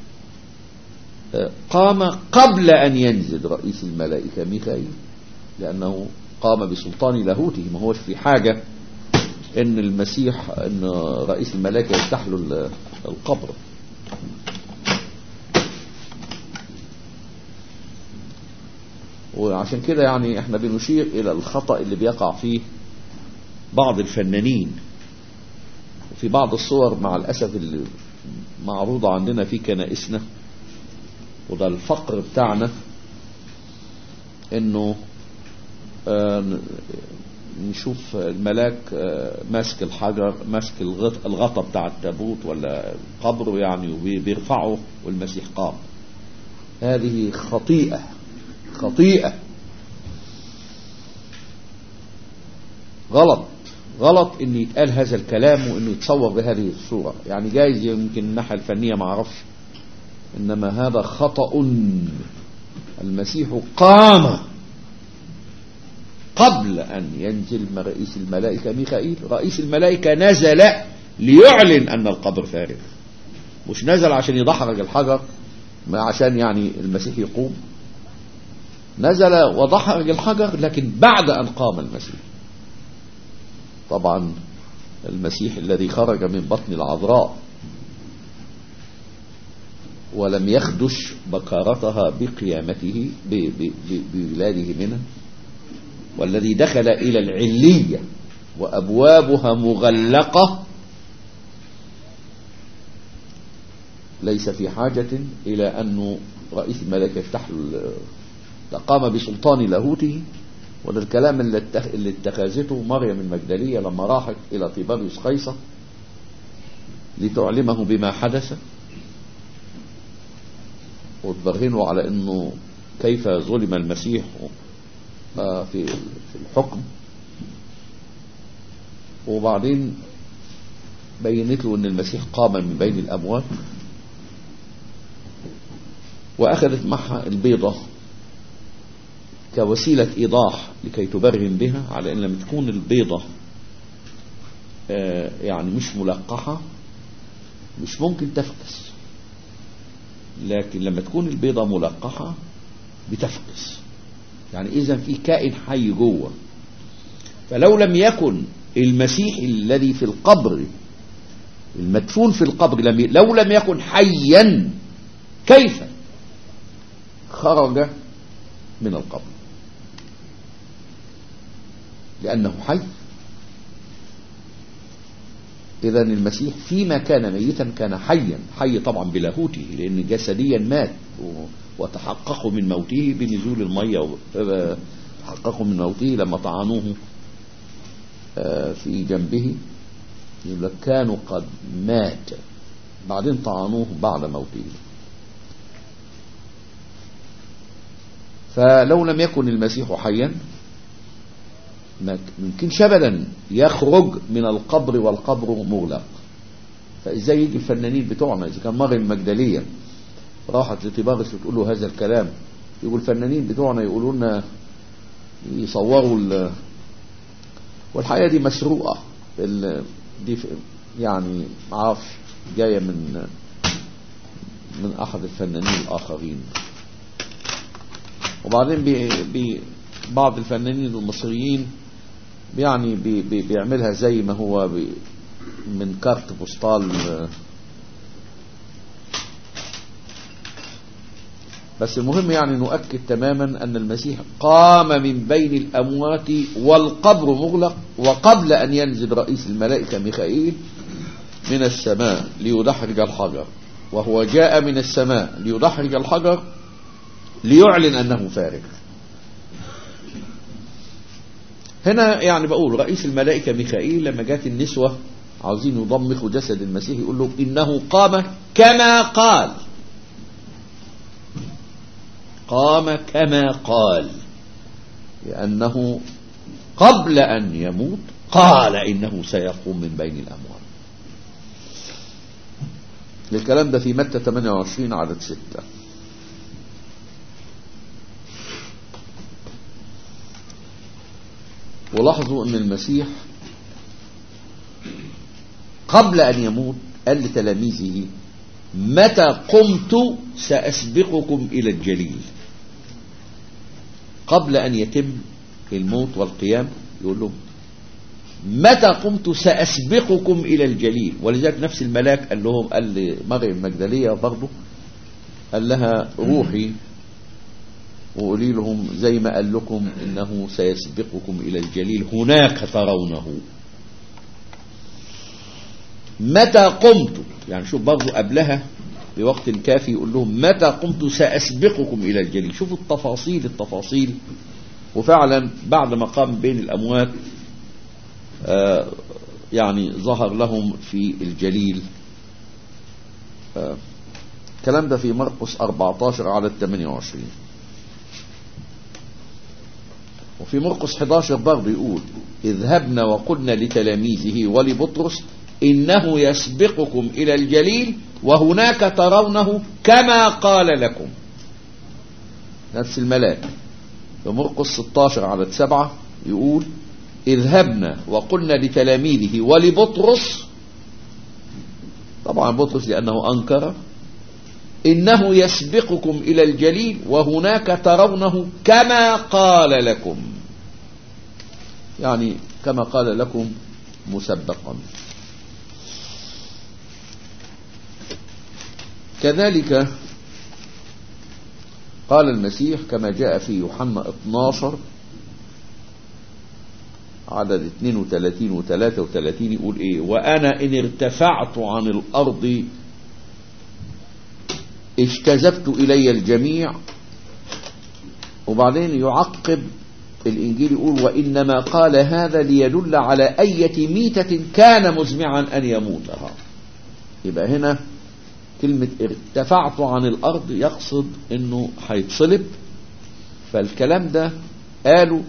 قام قبل أن ينزل رئيس الملائكة ميخائيل، لأنه قام بسلطان لاهوته. ما هوش في حاجة ان المسيح ان رئيس الملائكة يفتح له القبر. وعشان كده يعني احنا بنشير الى الخطأ اللي بيقع فيه بعض الفنانين وفي بعض الصور مع الأسف اللي معروضة عندنا في كنائسنا، وده الفقر بتاعنا، انه آه نشوف الملاك آه ماسك الحجر، ماسك الغطا بتاع التابوت ولا قبره يعني، وبيرفعه والمسيح قام. هذه خطيئة خطيئة غلط غلط ان يتقال هذا الكلام وانه يتصور بهذه الصورة. يعني جايز يمكن الناحية الفنية ما اعرفش، انما هذا خطأ. المسيح قام قبل أن ينزل رئيس الملائكة ميخائيل. رئيس الملائكة نزل ليعلن أن القبر فارغ، مش نزل عشان يدحرج الحجر ما عشان يعني المسيح يقوم. نزل ودحرج الحجر لكن بعد أن قام المسيح. طبعا المسيح الذي خرج من بطن العذراء ولم يخدش بكارتها بقيامته بولاده منها، والذي دخل إلى العلية وأبوابها مغلقة، ليس في حاجة إلى أنه رئيس الملائكة يفتح له. قام بسلطان لاهوته. وده الكلام اللي اتخذته مريم المجدلية لما راحت إلى طيباريوس قيصر لتعلمه بما حدث. وتبرهنوا على انه كيف ظلم المسيح في الحكم، وبعدين بينت له ان المسيح قام من بين الاموات، واخذت معها البيضة كوسيلة ايضاح لكي تبرهن بها على ان لما تكون البيضة يعني مش ملقحة مش ممكن تفكس، لكن لما تكون البيضة ملقحة بتفكس، يعني إذا في كائن حي جوه. فلو لم يكن المسيح الذي في القبر المدفون في القبر لو لم يكن حيا كيف خرج من القبر؟ لأنه حي. إذا المسيح فيما كان ميتا كان حيا، حي طبعا بلاهوته لأن جسديا مات، وتحققوا من موته بنزول المية، تحققوا من موته لما طعنوه في جنبه، يقول لك كانوا قد مات، بعدين طعنوه بعد موته. فلو لم يكن المسيح حيا ما يمكنش ابدا يخرج من القبر والقبر مغلق. فازاي يجي الفنانين بتوعنا اذا كان مريم المجدليه راحت لطباغس وتقول له هذا الكلام، يقول الفنانين بتوعنا يقولوا لنا يصوروا ال... والحقيقه دي مسروقه ال... دي يعني ما اعرفش جايه من من احد الفنانين الاخرين. وبعدين بي... بي... بعض الفنانين المصريين يعني بي بي بيعملها زي ما هو بي من كارت بوستال. بس المهم يعني نؤكد تماما أن المسيح قام من بين الأموات والقبر مغلق، وقبل أن ينزل رئيس الملائكة ميخائيل من السماء ليدحرج الحجر، وهو جاء من السماء ليدحرج الحجر ليعلن أنه فارغ. هنا يعني بقول رئيس الملائكة ميخائيل لما جات النسوة عاوزين يضمخوا جسد المسيح يقول لهم إنه قام كما قال، قام كما قال، لأنه قبل أن يموت قال إنه سيقوم من بين الأموات. الكلام ده في متى ثمانية وعشرين عدد ستة. ولاحظوا أن المسيح قبل أن يموت قال لتلاميذه متى قمت سأسبقكم إلى الجليل. قبل أن يتم الموت والقيام يقول لهم متى قمت سأسبقكم إلى الجليل. ولذلك نفس الملاك قال لهم، قال لمريم المجدلية برضه، قال لها روحي وقولي لهم زي ما قال لكم إنه سيسبقكم إلى الجليل هناك ترونه. متى قمت يعني شوف برضه قبلها بوقت كافي يقول لهم متى قمت سأسبقكم إلى الجليل. شوفوا التفاصيل التفاصيل. وفعلا بعد ما قام بين الأموات آه يعني ظهر لهم في الجليل. آه الكلام ده في مرقس أربعة عشر على ثمانية وعشرين. وفي مرقس أحد عشر برضه يقول اذهبنا وقلنا لتلاميذه ولبطرس إنه يسبقكم إلى الجليل وهناك ترونه كما قال لكم. نفس الملاك. في مرقس ستة عشر عدد سبعة يقول اذهبنا وقلنا لتلاميذه ولبطرس، طبعا بطرس لأنه أنكر، إنه يسبقكم إلى الجليل وهناك ترونه كما قال لكم. يعني كما قال لكم مسبقا. كذلك قال المسيح كما جاء في يوحنا اثني عشر عدد اثنين وثلاثين و ثلاثة وثلاثين يقول ايه وانا ان ارتفعت عن الارض اجتذبت الي الجميع. وبعدين يعقب الانجيل يقول وانما قال هذا ليدل على اية ميتة كان مزمعا ان يموتها. يبقى هنا كلمة ارتفعت عن الأرض يقصد أنه هيتصلب. فالكلام ده قالوا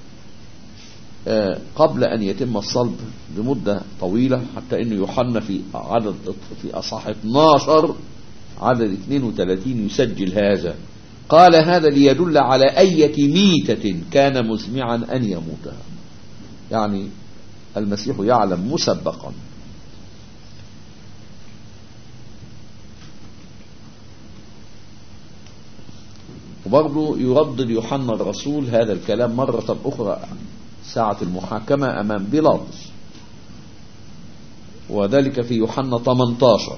قبل أن يتم الصلب بمدة طويلة، حتى أنه يوحنا في عدد في أصحاح اثناشر عدد اثنين وثلاثين يسجل هذا، قال هذا ليدل على أية ميتة كان مزمعا أن يموتها. يعني المسيح يعلم مسبقا. وبرضه يردد يوحنا الرسول هذا الكلام مرة أخرى ساعة المحاكمة أمام بيلاطس، وذلك في يوحنا ثمانية عشر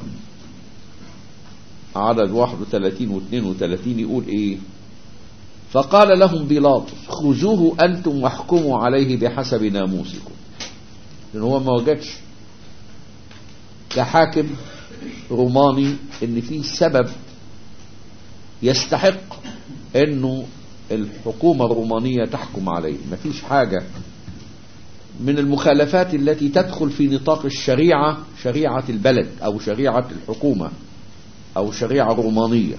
عدد واحد وثلاثين واثنين وثلاثين يقول إيه؟ فقال لهم بيلاطس خذوه أنتم واحكموا عليه بحسب ناموسكم. لأن هو ما وجدش كحاكم روماني إن في سبب يستحق إنه الحكومة الرومانية تحكم عليه. ما فيش حاجة من المخالفات التي تدخل في نطاق الشريعة، شريعة البلد أو شريعة الحكومة أو شريعة رومانية.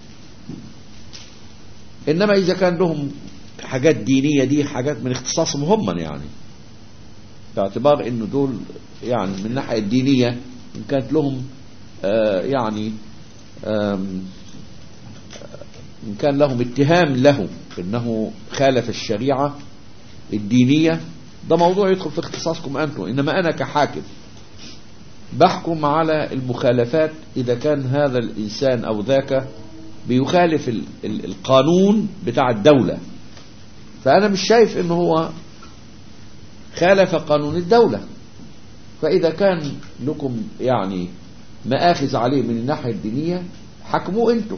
إنما إذا كان لهم حاجات دينية دي حاجات من اختصاصهم هم، يعني باعتبار إنه دول يعني من الناحية الدينية إن كانت لهم آه يعني إن كان لهم اتهام له إنه خالف الشريعة الدينية، ده موضوع يدخل في اختصاصكم أنتم. إنما أنا كحاكم بحكم على المخالفات إذا كان هذا الإنسان أو ذاك بيخالف ال ال القانون بتاع الدولة، فأنا مش شايف إنه هو خالف قانون الدولة. فإذا كان لكم يعني مآخذ عليه من الناحية الدينية حكموا أنتم.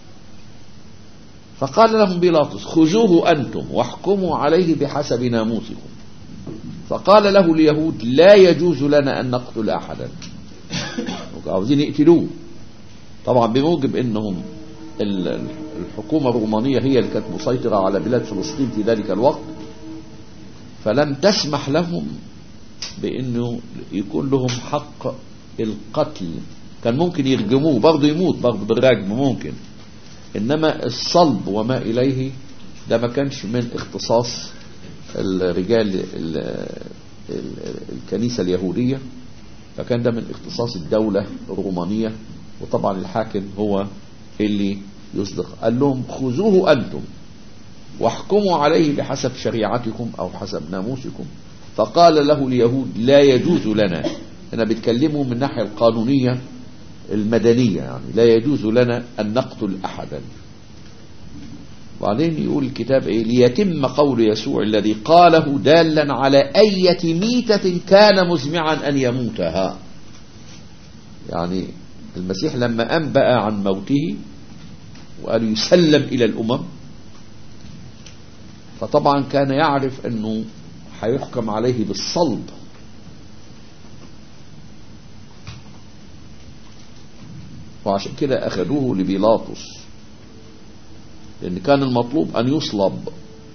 فقال لهم بيلاطس خذوه أنتم واحكموا عليه بحسب ناموسكم. فقال له اليهود لا يجوز لنا أن نقتل أحدا. عاوزين يقتلوه طبعا بموجب أنهم الحكومة الرومانية هي اللي كانت مسيطرة على بلاد فلسطين في ذلك الوقت، فلم تسمح لهم بأنه يكون لهم حق القتل. كان ممكن يرجموه برضه يموت برضه بالرجم ممكن، إنما الصلب وما إليه ده ما كانش من اختصاص الرجال الكنيسة اليهودية، فكان ده من اختصاص الدولة الرومانية. وطبعا الحاكم هو اللي يصدق. قال لهم خذوه أنتم واحكموا عليه بحسب شريعتكم أو حسب ناموسكم. فقال له اليهود لا يجوز لنا. أنا بتكلموا من الناحية القانونية المدنية، يعني لا يجوز لنا أن نقتل أحدا. وبعدين يقول الكتاب إيه؟ ليتم قول يسوع الذي قاله دالا على أية ميتة كان مزمعا أن يموتها. يعني المسيح لما أنبأ عن موته وقال يسلم إلى الأمم، فطبعا كان يعرف أنه هيحكم عليه بالصلب. وعشان كده أخذوه لبيلاطس، لأن كان المطلوب أن يصلب.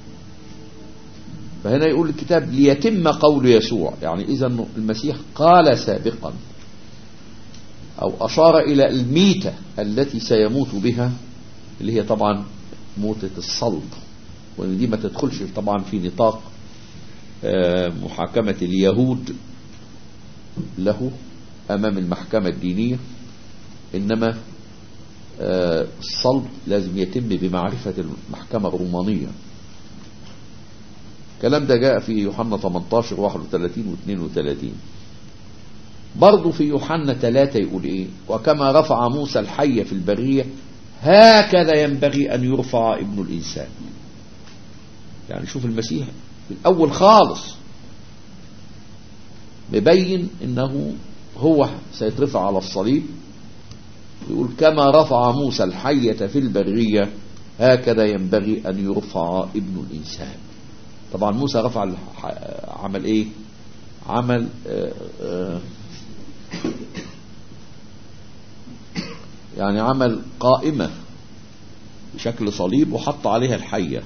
فهنا يقول الكتاب ليتم قول يسوع، يعني إذا المسيح قال سابقا أو أشار إلى الميتة التي سيموت بها، اللي هي طبعا موتة الصلب، وإن دي ما تدخلش طبعا في نطاق محاكمة اليهود له أمام المحكمة الدينية. إنما الصلب لازم يتم بمعرفة المحكمة الرومانية. الكلام ده جاء في يوحنا ثمانية عشر واحد وثلاثين واثنين وثلاثين. برضو في يوحنا ثلاثة يقول إيه؟ وكما رفع موسى الحي في البرية هكذا ينبغي أن يرفع ابن الإنسان. يعني شوف المسيح في الأول خالص مبين إنه هو سيترفع على الصليب. يقول كما رفع موسى الحية في البرية هكذا ينبغي أن يرفع ابن الإنسان. طبعا موسى رفع عمل إيه؟ عمل آآ آآ يعني عمل قائمة بشكل صليب وحط عليها الحية،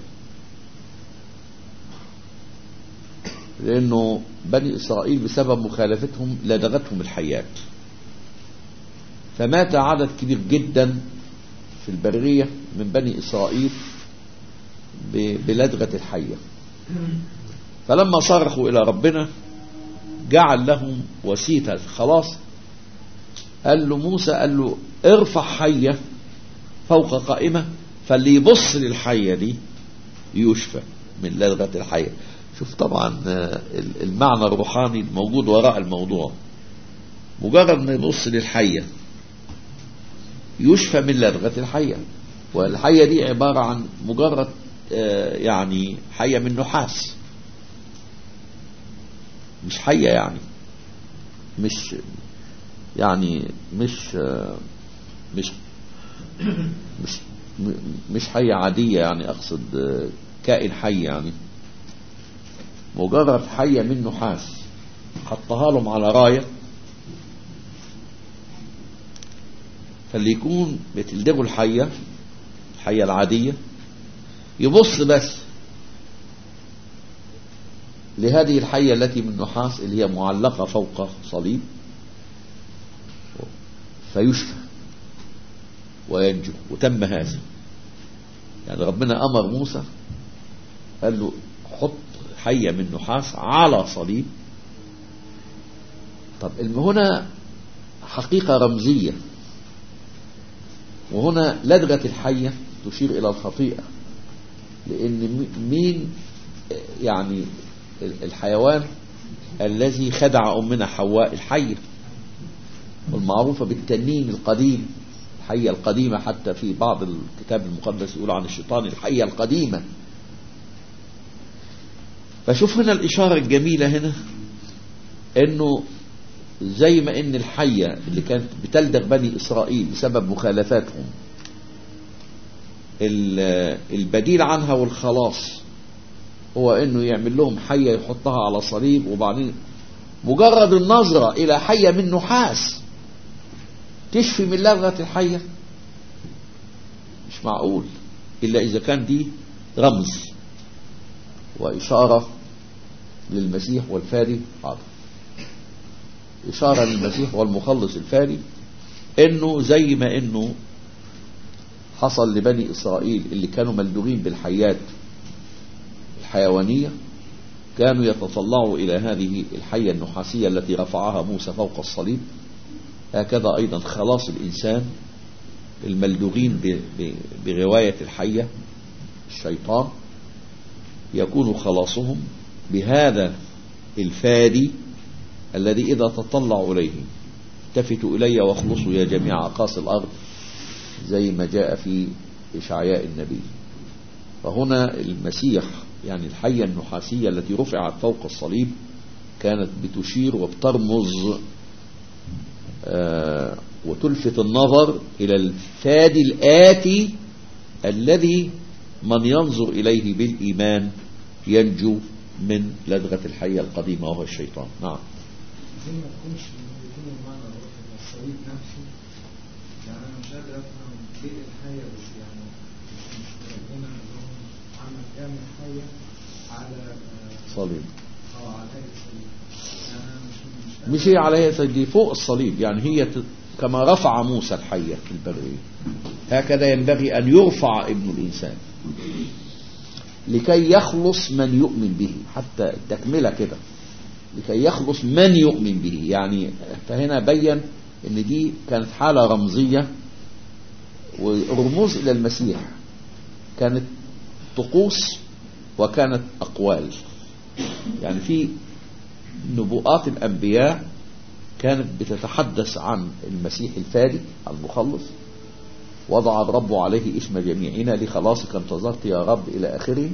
لأنه بني إسرائيل بسبب مخالفتهم لدغتهم الحيات. فمات عدد كبير جدا في البرية من بني إسرائيل بلدغة الحية. فلما صرخوا إلى ربنا جعل لهم وسيلة خلاص. قال له موسى، قال له ارفع حية فوق قائمة، فاللي يبص للحية دي يشفى من لدغة الحية. شوف طبعا المعنى الروحاني الموجود وراء الموضوع. مجرد ما يبص للحية يشفى من لدغة الحية. والحية دي عبارة عن مجرد يعني حية من نحاس، مش حية يعني مش يعني مش مش مش مش حية عادية، يعني أقصد كائن حي، يعني مجرد حية من نحاس حطها لهم على راية. فاللي يكون بتلدغوا الحية الحية العادية يبص بس لهذه الحية التي من نحاس اللي هي معلقة فوق صليب فيشفى وينجو. وتم هذا. يعني ربنا أمر موسى قال له حط حية من نحاس على صليب. طب هنا حقيقة رمزية، وهنا لدغة الحية تشير إلى الخطيئة، لأن مين يعني الحيوان الذي خدع أمنا حواء؟ الحية، والمعروفة بالتنين القديم، الحية القديمة. حتى في بعض الكتاب المقدس يقول عن الشيطان الحية القديمة. فشوف هنا الإشارة الجميلة هنا، إنه زي ما إن الحية اللي كانت بتلدغ بني إسرائيل بسبب مخالفاتهم، البديل عنها والخلاص هو إنه يعمل لهم حية يحطها على صليب، وبعدين مجرد النظرة إلى حية من نحاس تشفي من لدغة الحية. مش معقول إلا إذا كان دي رمز وإشارة للمسيح والفادي. حاضر، إشارة للمسيح والمخلص الفادي، إنه زي ما إنه حصل لبني إسرائيل اللي كانوا ملدوغين بالحيات الحيوانية، كانوا يتطلعوا إلى هذه الحية النحاسية التي رفعها موسى فوق الصليب. هكذا أيضا خلاص الإنسان الملدوغين بغواية الحية الشيطان يكون خلاصهم بهذا الفادي الذي إذا تطلعوا إليه التفتوا إلي واخلصوا يا جميع أقاصي الأرض، زي ما جاء في إشعياء النبي. فهنا المسيح يعني الحية النحاسية التي رفعت فوق الصليب كانت بتشير وبترمز آه وتلفت النظر إلى الفادي الآتي الذي من ينظر إليه بالإيمان ينجو من لدغة الحية القديمة وهو الشيطان. نعم. زي ما تكونش يكون المعنى الروحي الصليب نفسه. يعني أنا مش قادر أفهم ليه الحية بس، يعني مش ربنا عمل كامل حية على صليب. اه على هيئة صليب. يعني أنا مش مش هي على هيئة صليب، فوق الصليب. يعني هي كما رفع موسى الحية في البرية هكذا ينبغي أن يرفع ابن الإنسان لكي يخلص من يؤمن به. حتى التكملة كده، لكي يخلص من يؤمن به. يعني فهنا بيّن ان دي كانت حالة رمزية ورموز الى المسيح، كانت طقوس وكانت اقوال. يعني في نبوءات الانبياء كانت بتتحدث عن المسيح الفادي المخلص، وضع الرب عليه اسم جميعنا لخلاصك انتظرت يا رب الى اخره.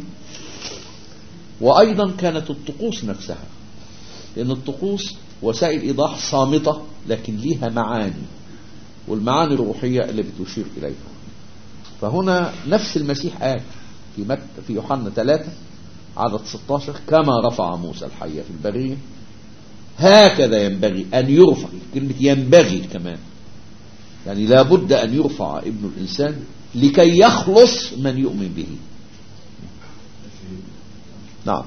وايضا كانت الطقوس نفسها، لأن الطقوس وسائل إيضاح صامتة لكن ليها معاني، والمعاني الروحية اللي بتشير إليها. فهنا نفس المسيح قال في متى في يوحنا ثلاثة عدد ستة عشر كما رفع موسى الحية في البرية هكذا ينبغي أن يرفع. كلمة ينبغي كمان، يعني لابد أن يرفع ابن الإنسان لكي يخلص من يؤمن به. نعم.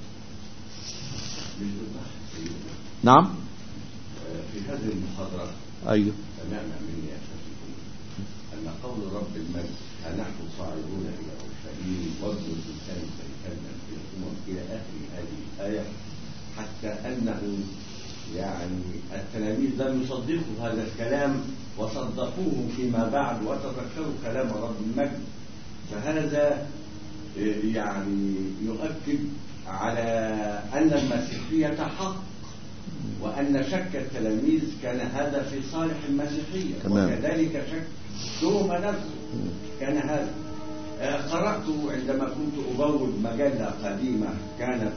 نعم. في هذه المحاضرة أيوه. سمعنا مني يا شيخ أن قول رب المجد أنحن صاعدون إلى أورشليم وابن الإنسان سيكلم في الأمم إلى آخر هذه الآية، حتى أنه يعني التلاميذ لم يصدقوا هذا الكلام وصدقوه فيما بعد وتذكروا كلام رب المجد. فهذا يعني يؤكد على أن المسيحية حق، وأن شك التلاميذ كان هذا في صالح المسيحية. تمام. وكذلك شك دوما نفسه كان هذا. قرأت عندما كنت أبوب مجلة قديمة كانت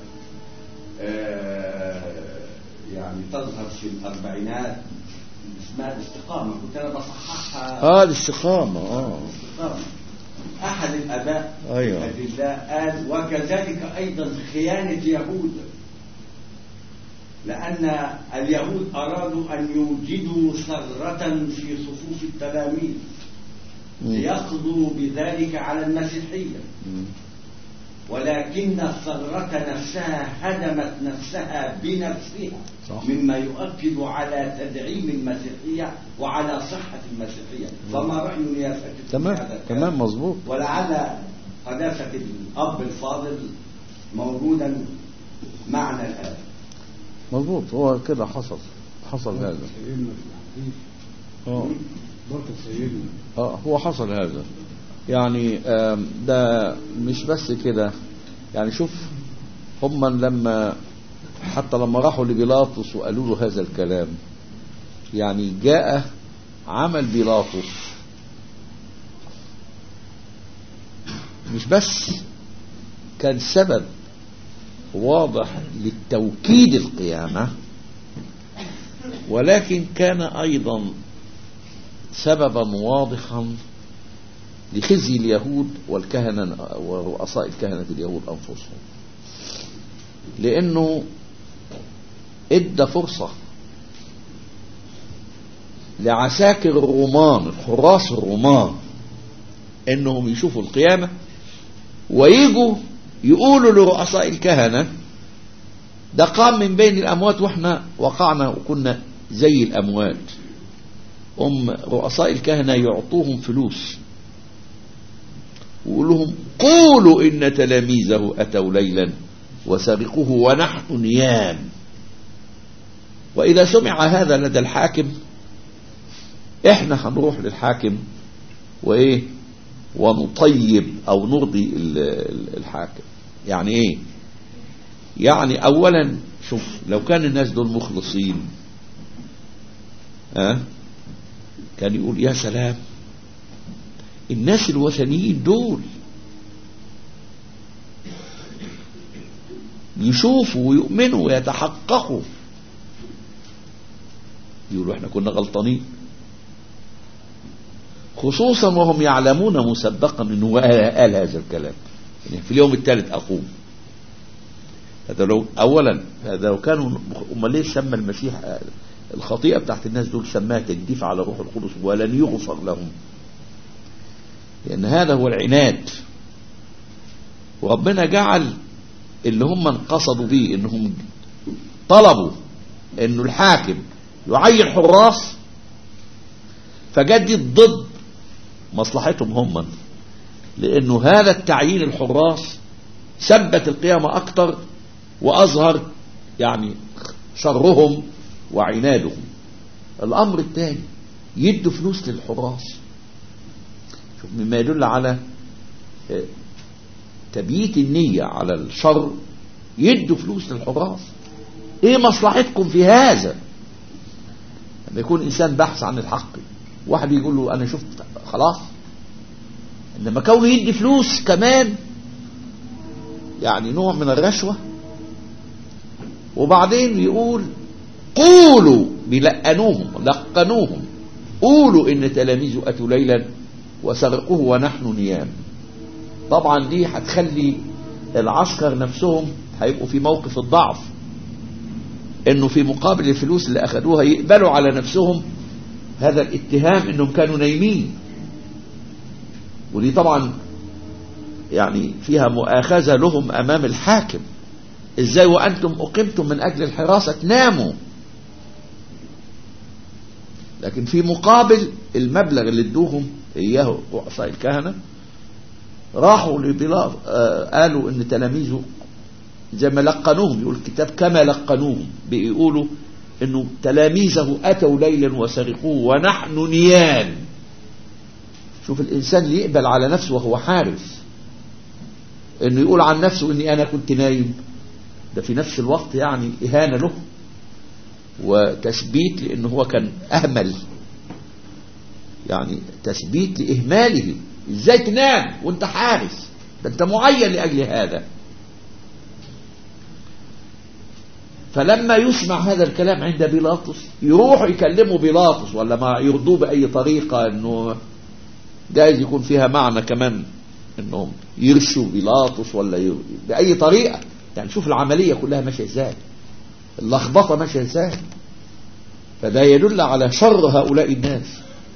يعني تظهر في الأربعينات اسمها الاستقامة، كنت أنا بصححها. آه الاستقامة. آه الاستقامة. أحد الآباء أيوة. الأجلاء قال وكذلك أيضا خيانة يهود، لأن اليهود أرادوا أن يوجدوا ثغرة في صفوف التلاميذ ليقضوا بذلك على المسيحية، ولكن الثغرة نفسها هدمت نفسها بنفسها. صح. مما يؤكد على تدعيم المسيحية وعلى صحة المسيحية. فما رأي نيافتك؟ تمام تمام مظبوط. ولعل قداسة الأب الفاضل موجودا معنا الآن. مظبوط، هو كده حصل حصل هذا. اه اه هو حصل هذا يعني. ده مش بس كده يعني. شوف هم لما حتى لما راحوا لبيلاطس وقالوا له هذا الكلام، يعني جاء عمل بيلاطس مش بس كان سبب واضح للتوكيد القيامة، ولكن كان أيضا سببا واضحا لخزي اليهود والكهنة ورؤساء الكهنة اليهود أنفسهم، لأنه ادى فرصة لعساكر الرومان الحراس الرومان انهم يشوفوا القيامة ويجوا يقولوا لرؤساء الكهنة ده قام من بين الأموات واحنا وقعنا وكنا زي الأموات. أم رؤساء الكهنة يعطوهم فلوس ويقول لهم قولوا إن تلاميذه أتوا ليلا وسرقوه ونحن نيام. وإذا سمع هذا لدى الحاكم إحنا هنروح للحاكم وإيه ونطيب أو نرضي الحاكم. يعني إيه؟ يعني أولا شوف لو كان الناس دول مخلصين ها أه؟ كان يقول يا سلام الناس الوثنيين دول يشوفوا ويؤمنوا ويتحققوا، يقولوا احنا كنا غلطانين، خصوصا وهم يعلمون مسبقا انه قال هذا الكلام يعني في اليوم الثالث اقوم. هذا لو اولا هذا لو كانوا امال ليه سمى المسيح الخطيئه بتاعت الناس دول سماها تجديف على روح القدس ولن يغفر لهم؟ لان هذا هو العناد. وربنا جعل اللي هم انقصدوا به انهم طلبوا انه الحاكم يعين حراس، فجدد ضد مصلحتهم هم، لانه هذا التعيين الحراس ثبت القيامة اكتر واظهر يعني شرهم وعنادهم. الامر الثاني يدوا فلوس للحراس، شوف مما يدل على تبييت النية على الشر. يدوا فلوس للحراس، ايه مصلحتكم في هذا؟ لما يكون انسان بحث عن الحق واحد يقول له انا شفت خلاص، انما كونه يدي فلوس كمان يعني نوع من الرشوة. وبعدين يقول قولوا بلقنوهم لقنوهم قولوا ان تلاميذه اتوا ليلا وسرقوه ونحن نيام. طبعا دي هتخلي العسكر نفسهم هيبقوا في موقف الضعف، انه في مقابل الفلوس اللي اخذوها يقبلوا على نفسهم هذا الاتهام انهم كانوا نايمين. ودي طبعا يعني فيها مؤاخذة لهم امام الحاكم، ازاي وانتم اقمتم من اجل الحراسة تناموا؟ لكن في مقابل المبلغ اللي ادوهم اياه رؤساء الكهنة راحوا لبيلاطس آه قالوا ان تلاميذه زي ما لقنوهم، يقول الكتاب كما لقنوهم، بيقولوا انه تلاميذه اتوا ليلا وسرقوه ونحن نيام. شوف الانسان اللي يقبل على نفسه وهو حارس انه يقول عن نفسه اني انا كنت نايم، ده في نفس الوقت يعني اهانة له وتثبيت لانه هو كان اهمل، يعني تثبيت لاهماله. ازاي تنام وانت حارس؟ ده انت معين لاجل هذا. فلما يسمع هذا الكلام عند بيلاطس يروحوا يكلموا بيلاطس، ولا ما يرضوه بأي طريقة، انه جايز يكون فيها معنى كمان انهم يرشوا بيلاطس ولا ير... بأي طريقة. يعني شوف العملية كلها ماشية ازاي، اللخبطة ماشية ازاي. فده يدل على شر هؤلاء الناس،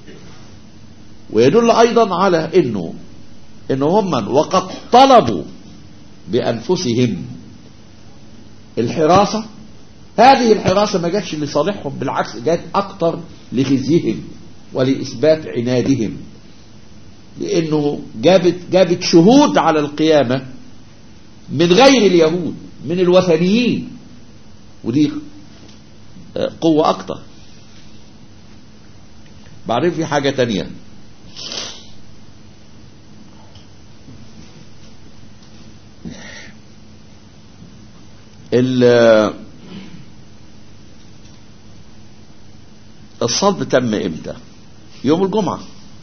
ويدل ايضا على انه انه هم وقد طلبوا بانفسهم الحراسة. هذه الحراسة ما جاتش لصالحهم، بالعكس جات اكتر لخزيهم ولإثبات عنادهم، لانه جابت جابت شهود على القيامة من غير اليهود، من الوثنيين، ودي قوة اكتر. بعدين في حاجة تانية، الصلب تم امتى؟ يوم الجمعة.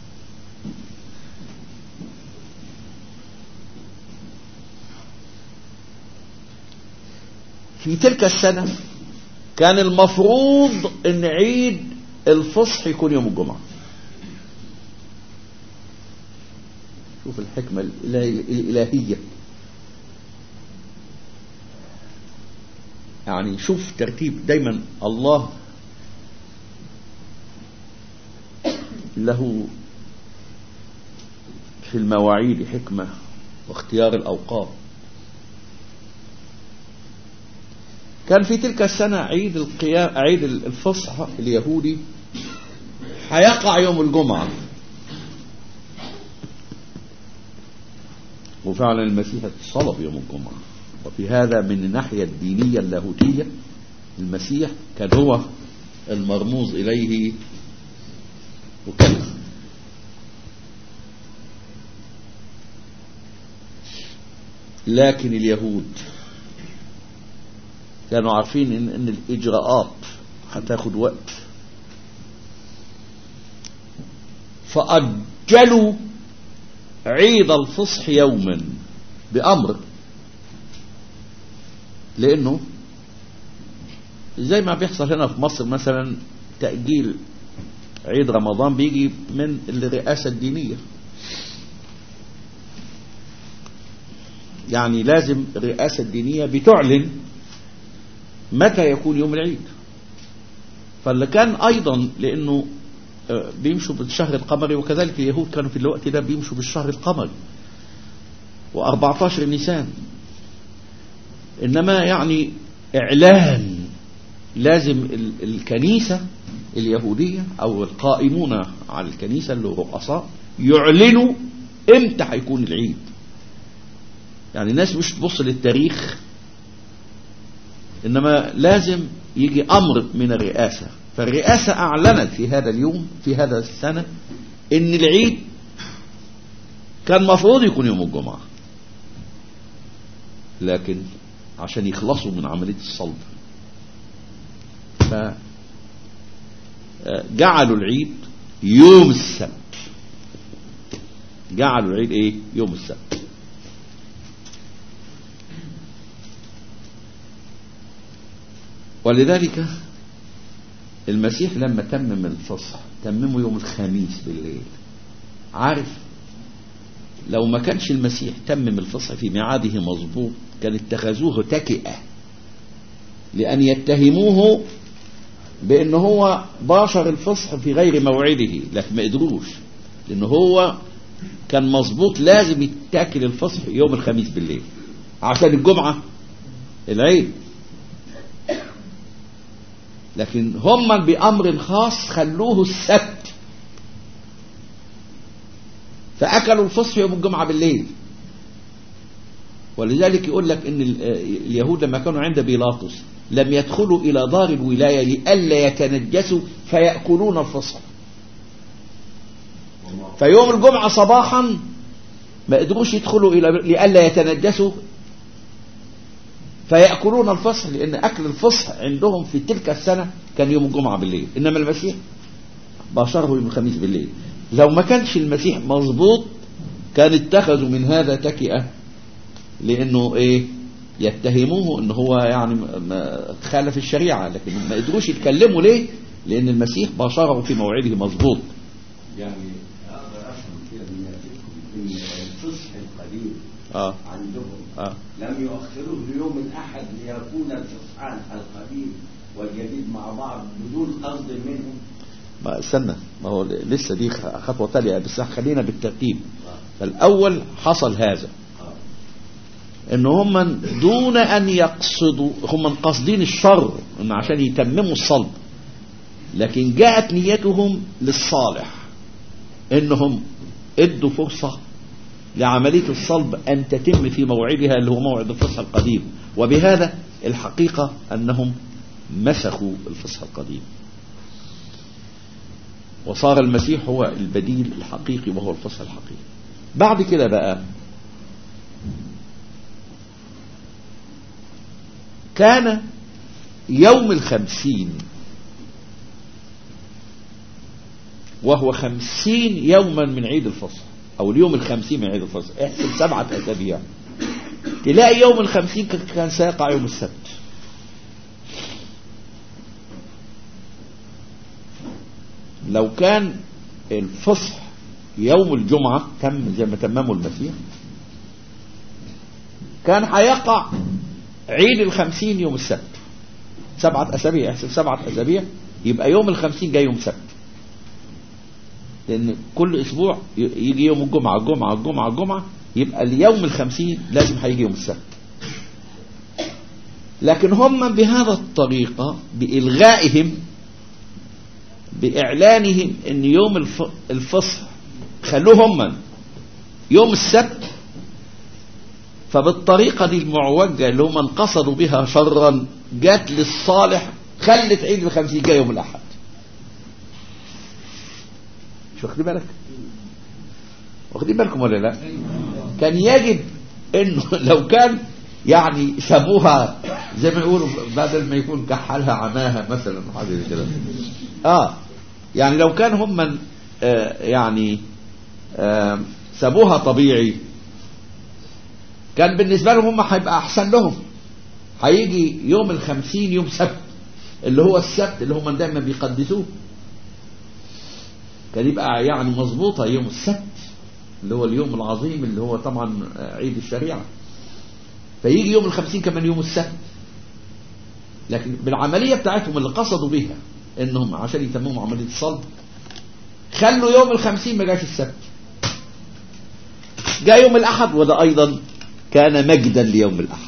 في تلك السنة كان المفروض ان عيد الفصح يكون يوم الجمعة. شوف الحكمة الإلهية، يعني شوف ترتيب. دايما الله له في المواعيد حكمة واختيار الأوقات. كان في تلك السنة عيد القيام، عيد الفصح اليهودي هيقع يوم الجمعة، وفعلا المسيح اتصلب يوم الجمعة. وفي هذا من الناحية الدينية اللاهوتية المسيح كان هو المرموز إليه وكذا. لكن اليهود كانوا عارفين إن, إن الإجراءات هتاخد وقت، فأجلوا عيد الفصح يوما بأمر، لأنه زي ما بيحصل هنا في مصر مثلا تأجيل عيد رمضان بيجي من الرئاسة الدينية، يعني لازم الرئاسة الدينية بتعلن متى يكون يوم العيد. فاللي كان أيضا لأنه بيمشوا بالشهر القمري، وكذلك اليهود كانوا في الوقت ده بيمشوا بالشهر القمري وأربعة عشر نيسان، إنما يعني إعلان لازم الكنيسة اليهودية أو القائمون على الكنيسة اللي رؤساء يعلنوا إمتى هيكون العيد. يعني الناس مش تبص للتاريخ، إنما لازم يجي أمر من الرئاسة. فالرئاسة أعلنت في هذا اليوم في هذا السنة إن العيد كان مفروض يكون يوم الجمعة، لكن عشان يخلصوا من عملية الصلب فجعلوا العيد يوم السبت. جعلوا العيد ايه؟ يوم السبت. ولذلك المسيح لما تمم الفصح تممه يوم الخميس بالليل. عارف لو ما كانش المسيح تمم الفصح في ميعاده مظبوط كان اتخذوه تكئة لأن يتهموه بأنه هو باشر الفصح في غير موعده، لكن ما قدروش لأنه هو كان مظبوط لازم يتاكل الفصح يوم الخميس بالليل عشان الجمعة العيد. لكن هم بأمر خاص خلوه السبت، فأكلوا الفصح يوم الجمعة بالليل. ولذلك يقول لك إن اليهود لما كانوا عند بيلاطس لم يدخلوا إلى دار الولاية لئلا يتنجسوا فيأكلون الفصح. فيوم الجمعة صباحا ما قدروش يدخلوا إلى لئلا يتنجسوا فيأكلون الفصح، لأن أكل الفصح عندهم في تلك السنة كان يوم الجمعة بالليل، إنما المسيح باشره يوم الخميس بالليل. لو ما كانش المسيح مظبوط كان اتخذوا من هذا تكئة، لأنه إيه يتهموه إن هو يعني خالف الشريعة، لكن ما قدروش يتكلموا ليه؟ لأن المسيح باشره في موعده مظبوط. يعني أقدر أفهم كده من يأتيكم إن الفصح القديم آه. عندهم آه. لم يؤخروه ليوم الأحد ليكون الفصحان القديم والجديد مع بعض بدون قصد منهم. ما استنى، ما هو لسه دي خطوة تالية، بس خلينا بالترتيب. فالأول حصل هذا إن هم دون أن يقصدوا، هم قاصدين الشر إن عشان يتمموا الصلب، لكن جاءت نيتهم للصالح إنهم ادوا فرصة لعملية الصلب أن تتم في موعدها اللي هو موعد الفصح القديم، وبهذا الحقيقة أنهم مسخوا الفصح القديم، وصار المسيح هو البديل الحقيقي وهو الفصح الحقيقي. بعد كده بقى كان يوم الخمسين، وهو خمسين يوما من عيد الفصح، أو اليوم الخمسين من عيد الفصح، احسب سبعة أسابيع، تلاقي يوم الخمسين كان سيقع يوم السبت. لو كان الفصح يوم الجمعة تم زي ما تممه المسيح، كان هيقع عيد الخمسين يوم السبت. سبعة أسابيع، احسب سبعة أسابيع، يبقى يوم الخمسين جاي يوم سبت، لأن كل أسبوع يجي يوم الجمعة الجمعة الجمعة الجمعة، يبقى اليوم الخمسين لازم هيجي يوم السبت. لكن هم بهذا الطريقة بإلغائهم، بإعلانهم أن يوم الفصح خلوه هم يوم السبت، فبالطريقة دي المعوجة اللي هم انقصدوا بها شرا جات للصالح، خلت عيد الخمسين جاي يوم الأحد. شو واخدين بالك؟ واخدين بالكم ولا لا؟ كان يجب انه لو كان يعني سابوها زي ما يقولوا بدل ما يكون كحلها عماها مثلا حاجه زي كده، اه يعني لو كان هم آه يعني آه سابوها طبيعي كان بالنسبه لهم هم هيبقى احسن لهم. هيجي يوم الخمسين يوم سبت اللي هو السبت اللي هم دايما بيقدسوه، كان يبقى يعني مظبوطه يوم السبت اللي هو اليوم العظيم اللي هو طبعا عيد الشريعه، فيجي يوم الخمسين كمان يوم السبت. لكن بالعمليه بتاعتهم اللي قصدوا بيها انهم عشان يتمموا عمليه الصلب خلوا يوم الخمسين ما جاش السبت، جاء يوم الاحد، وده ايضا كان مجدا ليوم الاحد،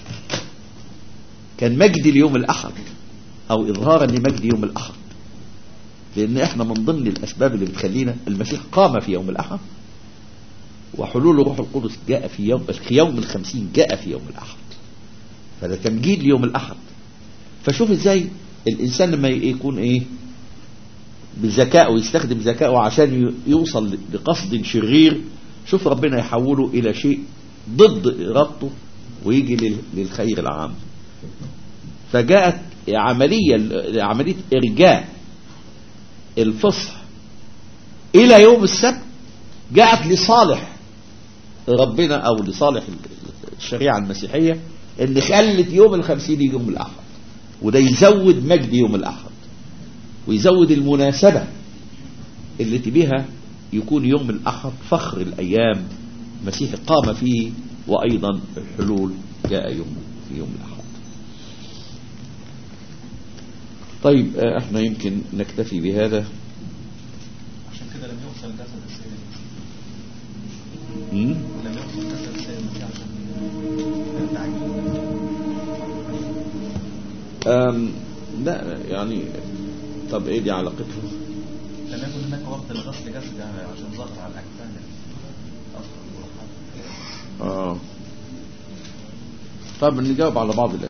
كان مجد ليوم الاحد او اظهارا لمجد يوم الاحد، لان احنا من ضمن الاسباب اللي بتخلينا المسيح قام في يوم الاحد، وحلول روح القدس جاء في يوم في يوم الخمسين جاء في يوم الاحد، فده تمجيد ليوم الاحد. فشوف ازاي الانسان لما يكون ايه بذكائه ويستخدم ذكائه عشان يوصل لقصد شرير، شوف ربنا يحوله الى شيء ضد ارادته ويجي للخير العام. فجاءت عمليه عمليه ارجاء الفصح الى يوم السبت، جاءت لصالح ربنا او لصالح الشريعه المسيحيه اللي خلت يوم الخمسين يوم الاحد، وده يزود مجد يوم الاحد ويزود المناسبه التي بها يكون يوم الاحد فخر الايام، المسيح قام فيه، وايضا الحلول جاء يوم في يوم الاحد. طيب احنا يمكن نكتفي بهذا. عشان كده لم يوصل جسد السيد المسيح. لم يوصل جسد السيد المسيح عشان التعجيل. لا يعني طب ايه دي علاقته؟ لم يكن هناك وقت لغسل جسد يعني عشان ظهر على الاجسام اصلا. اه طب نجاوب على بعض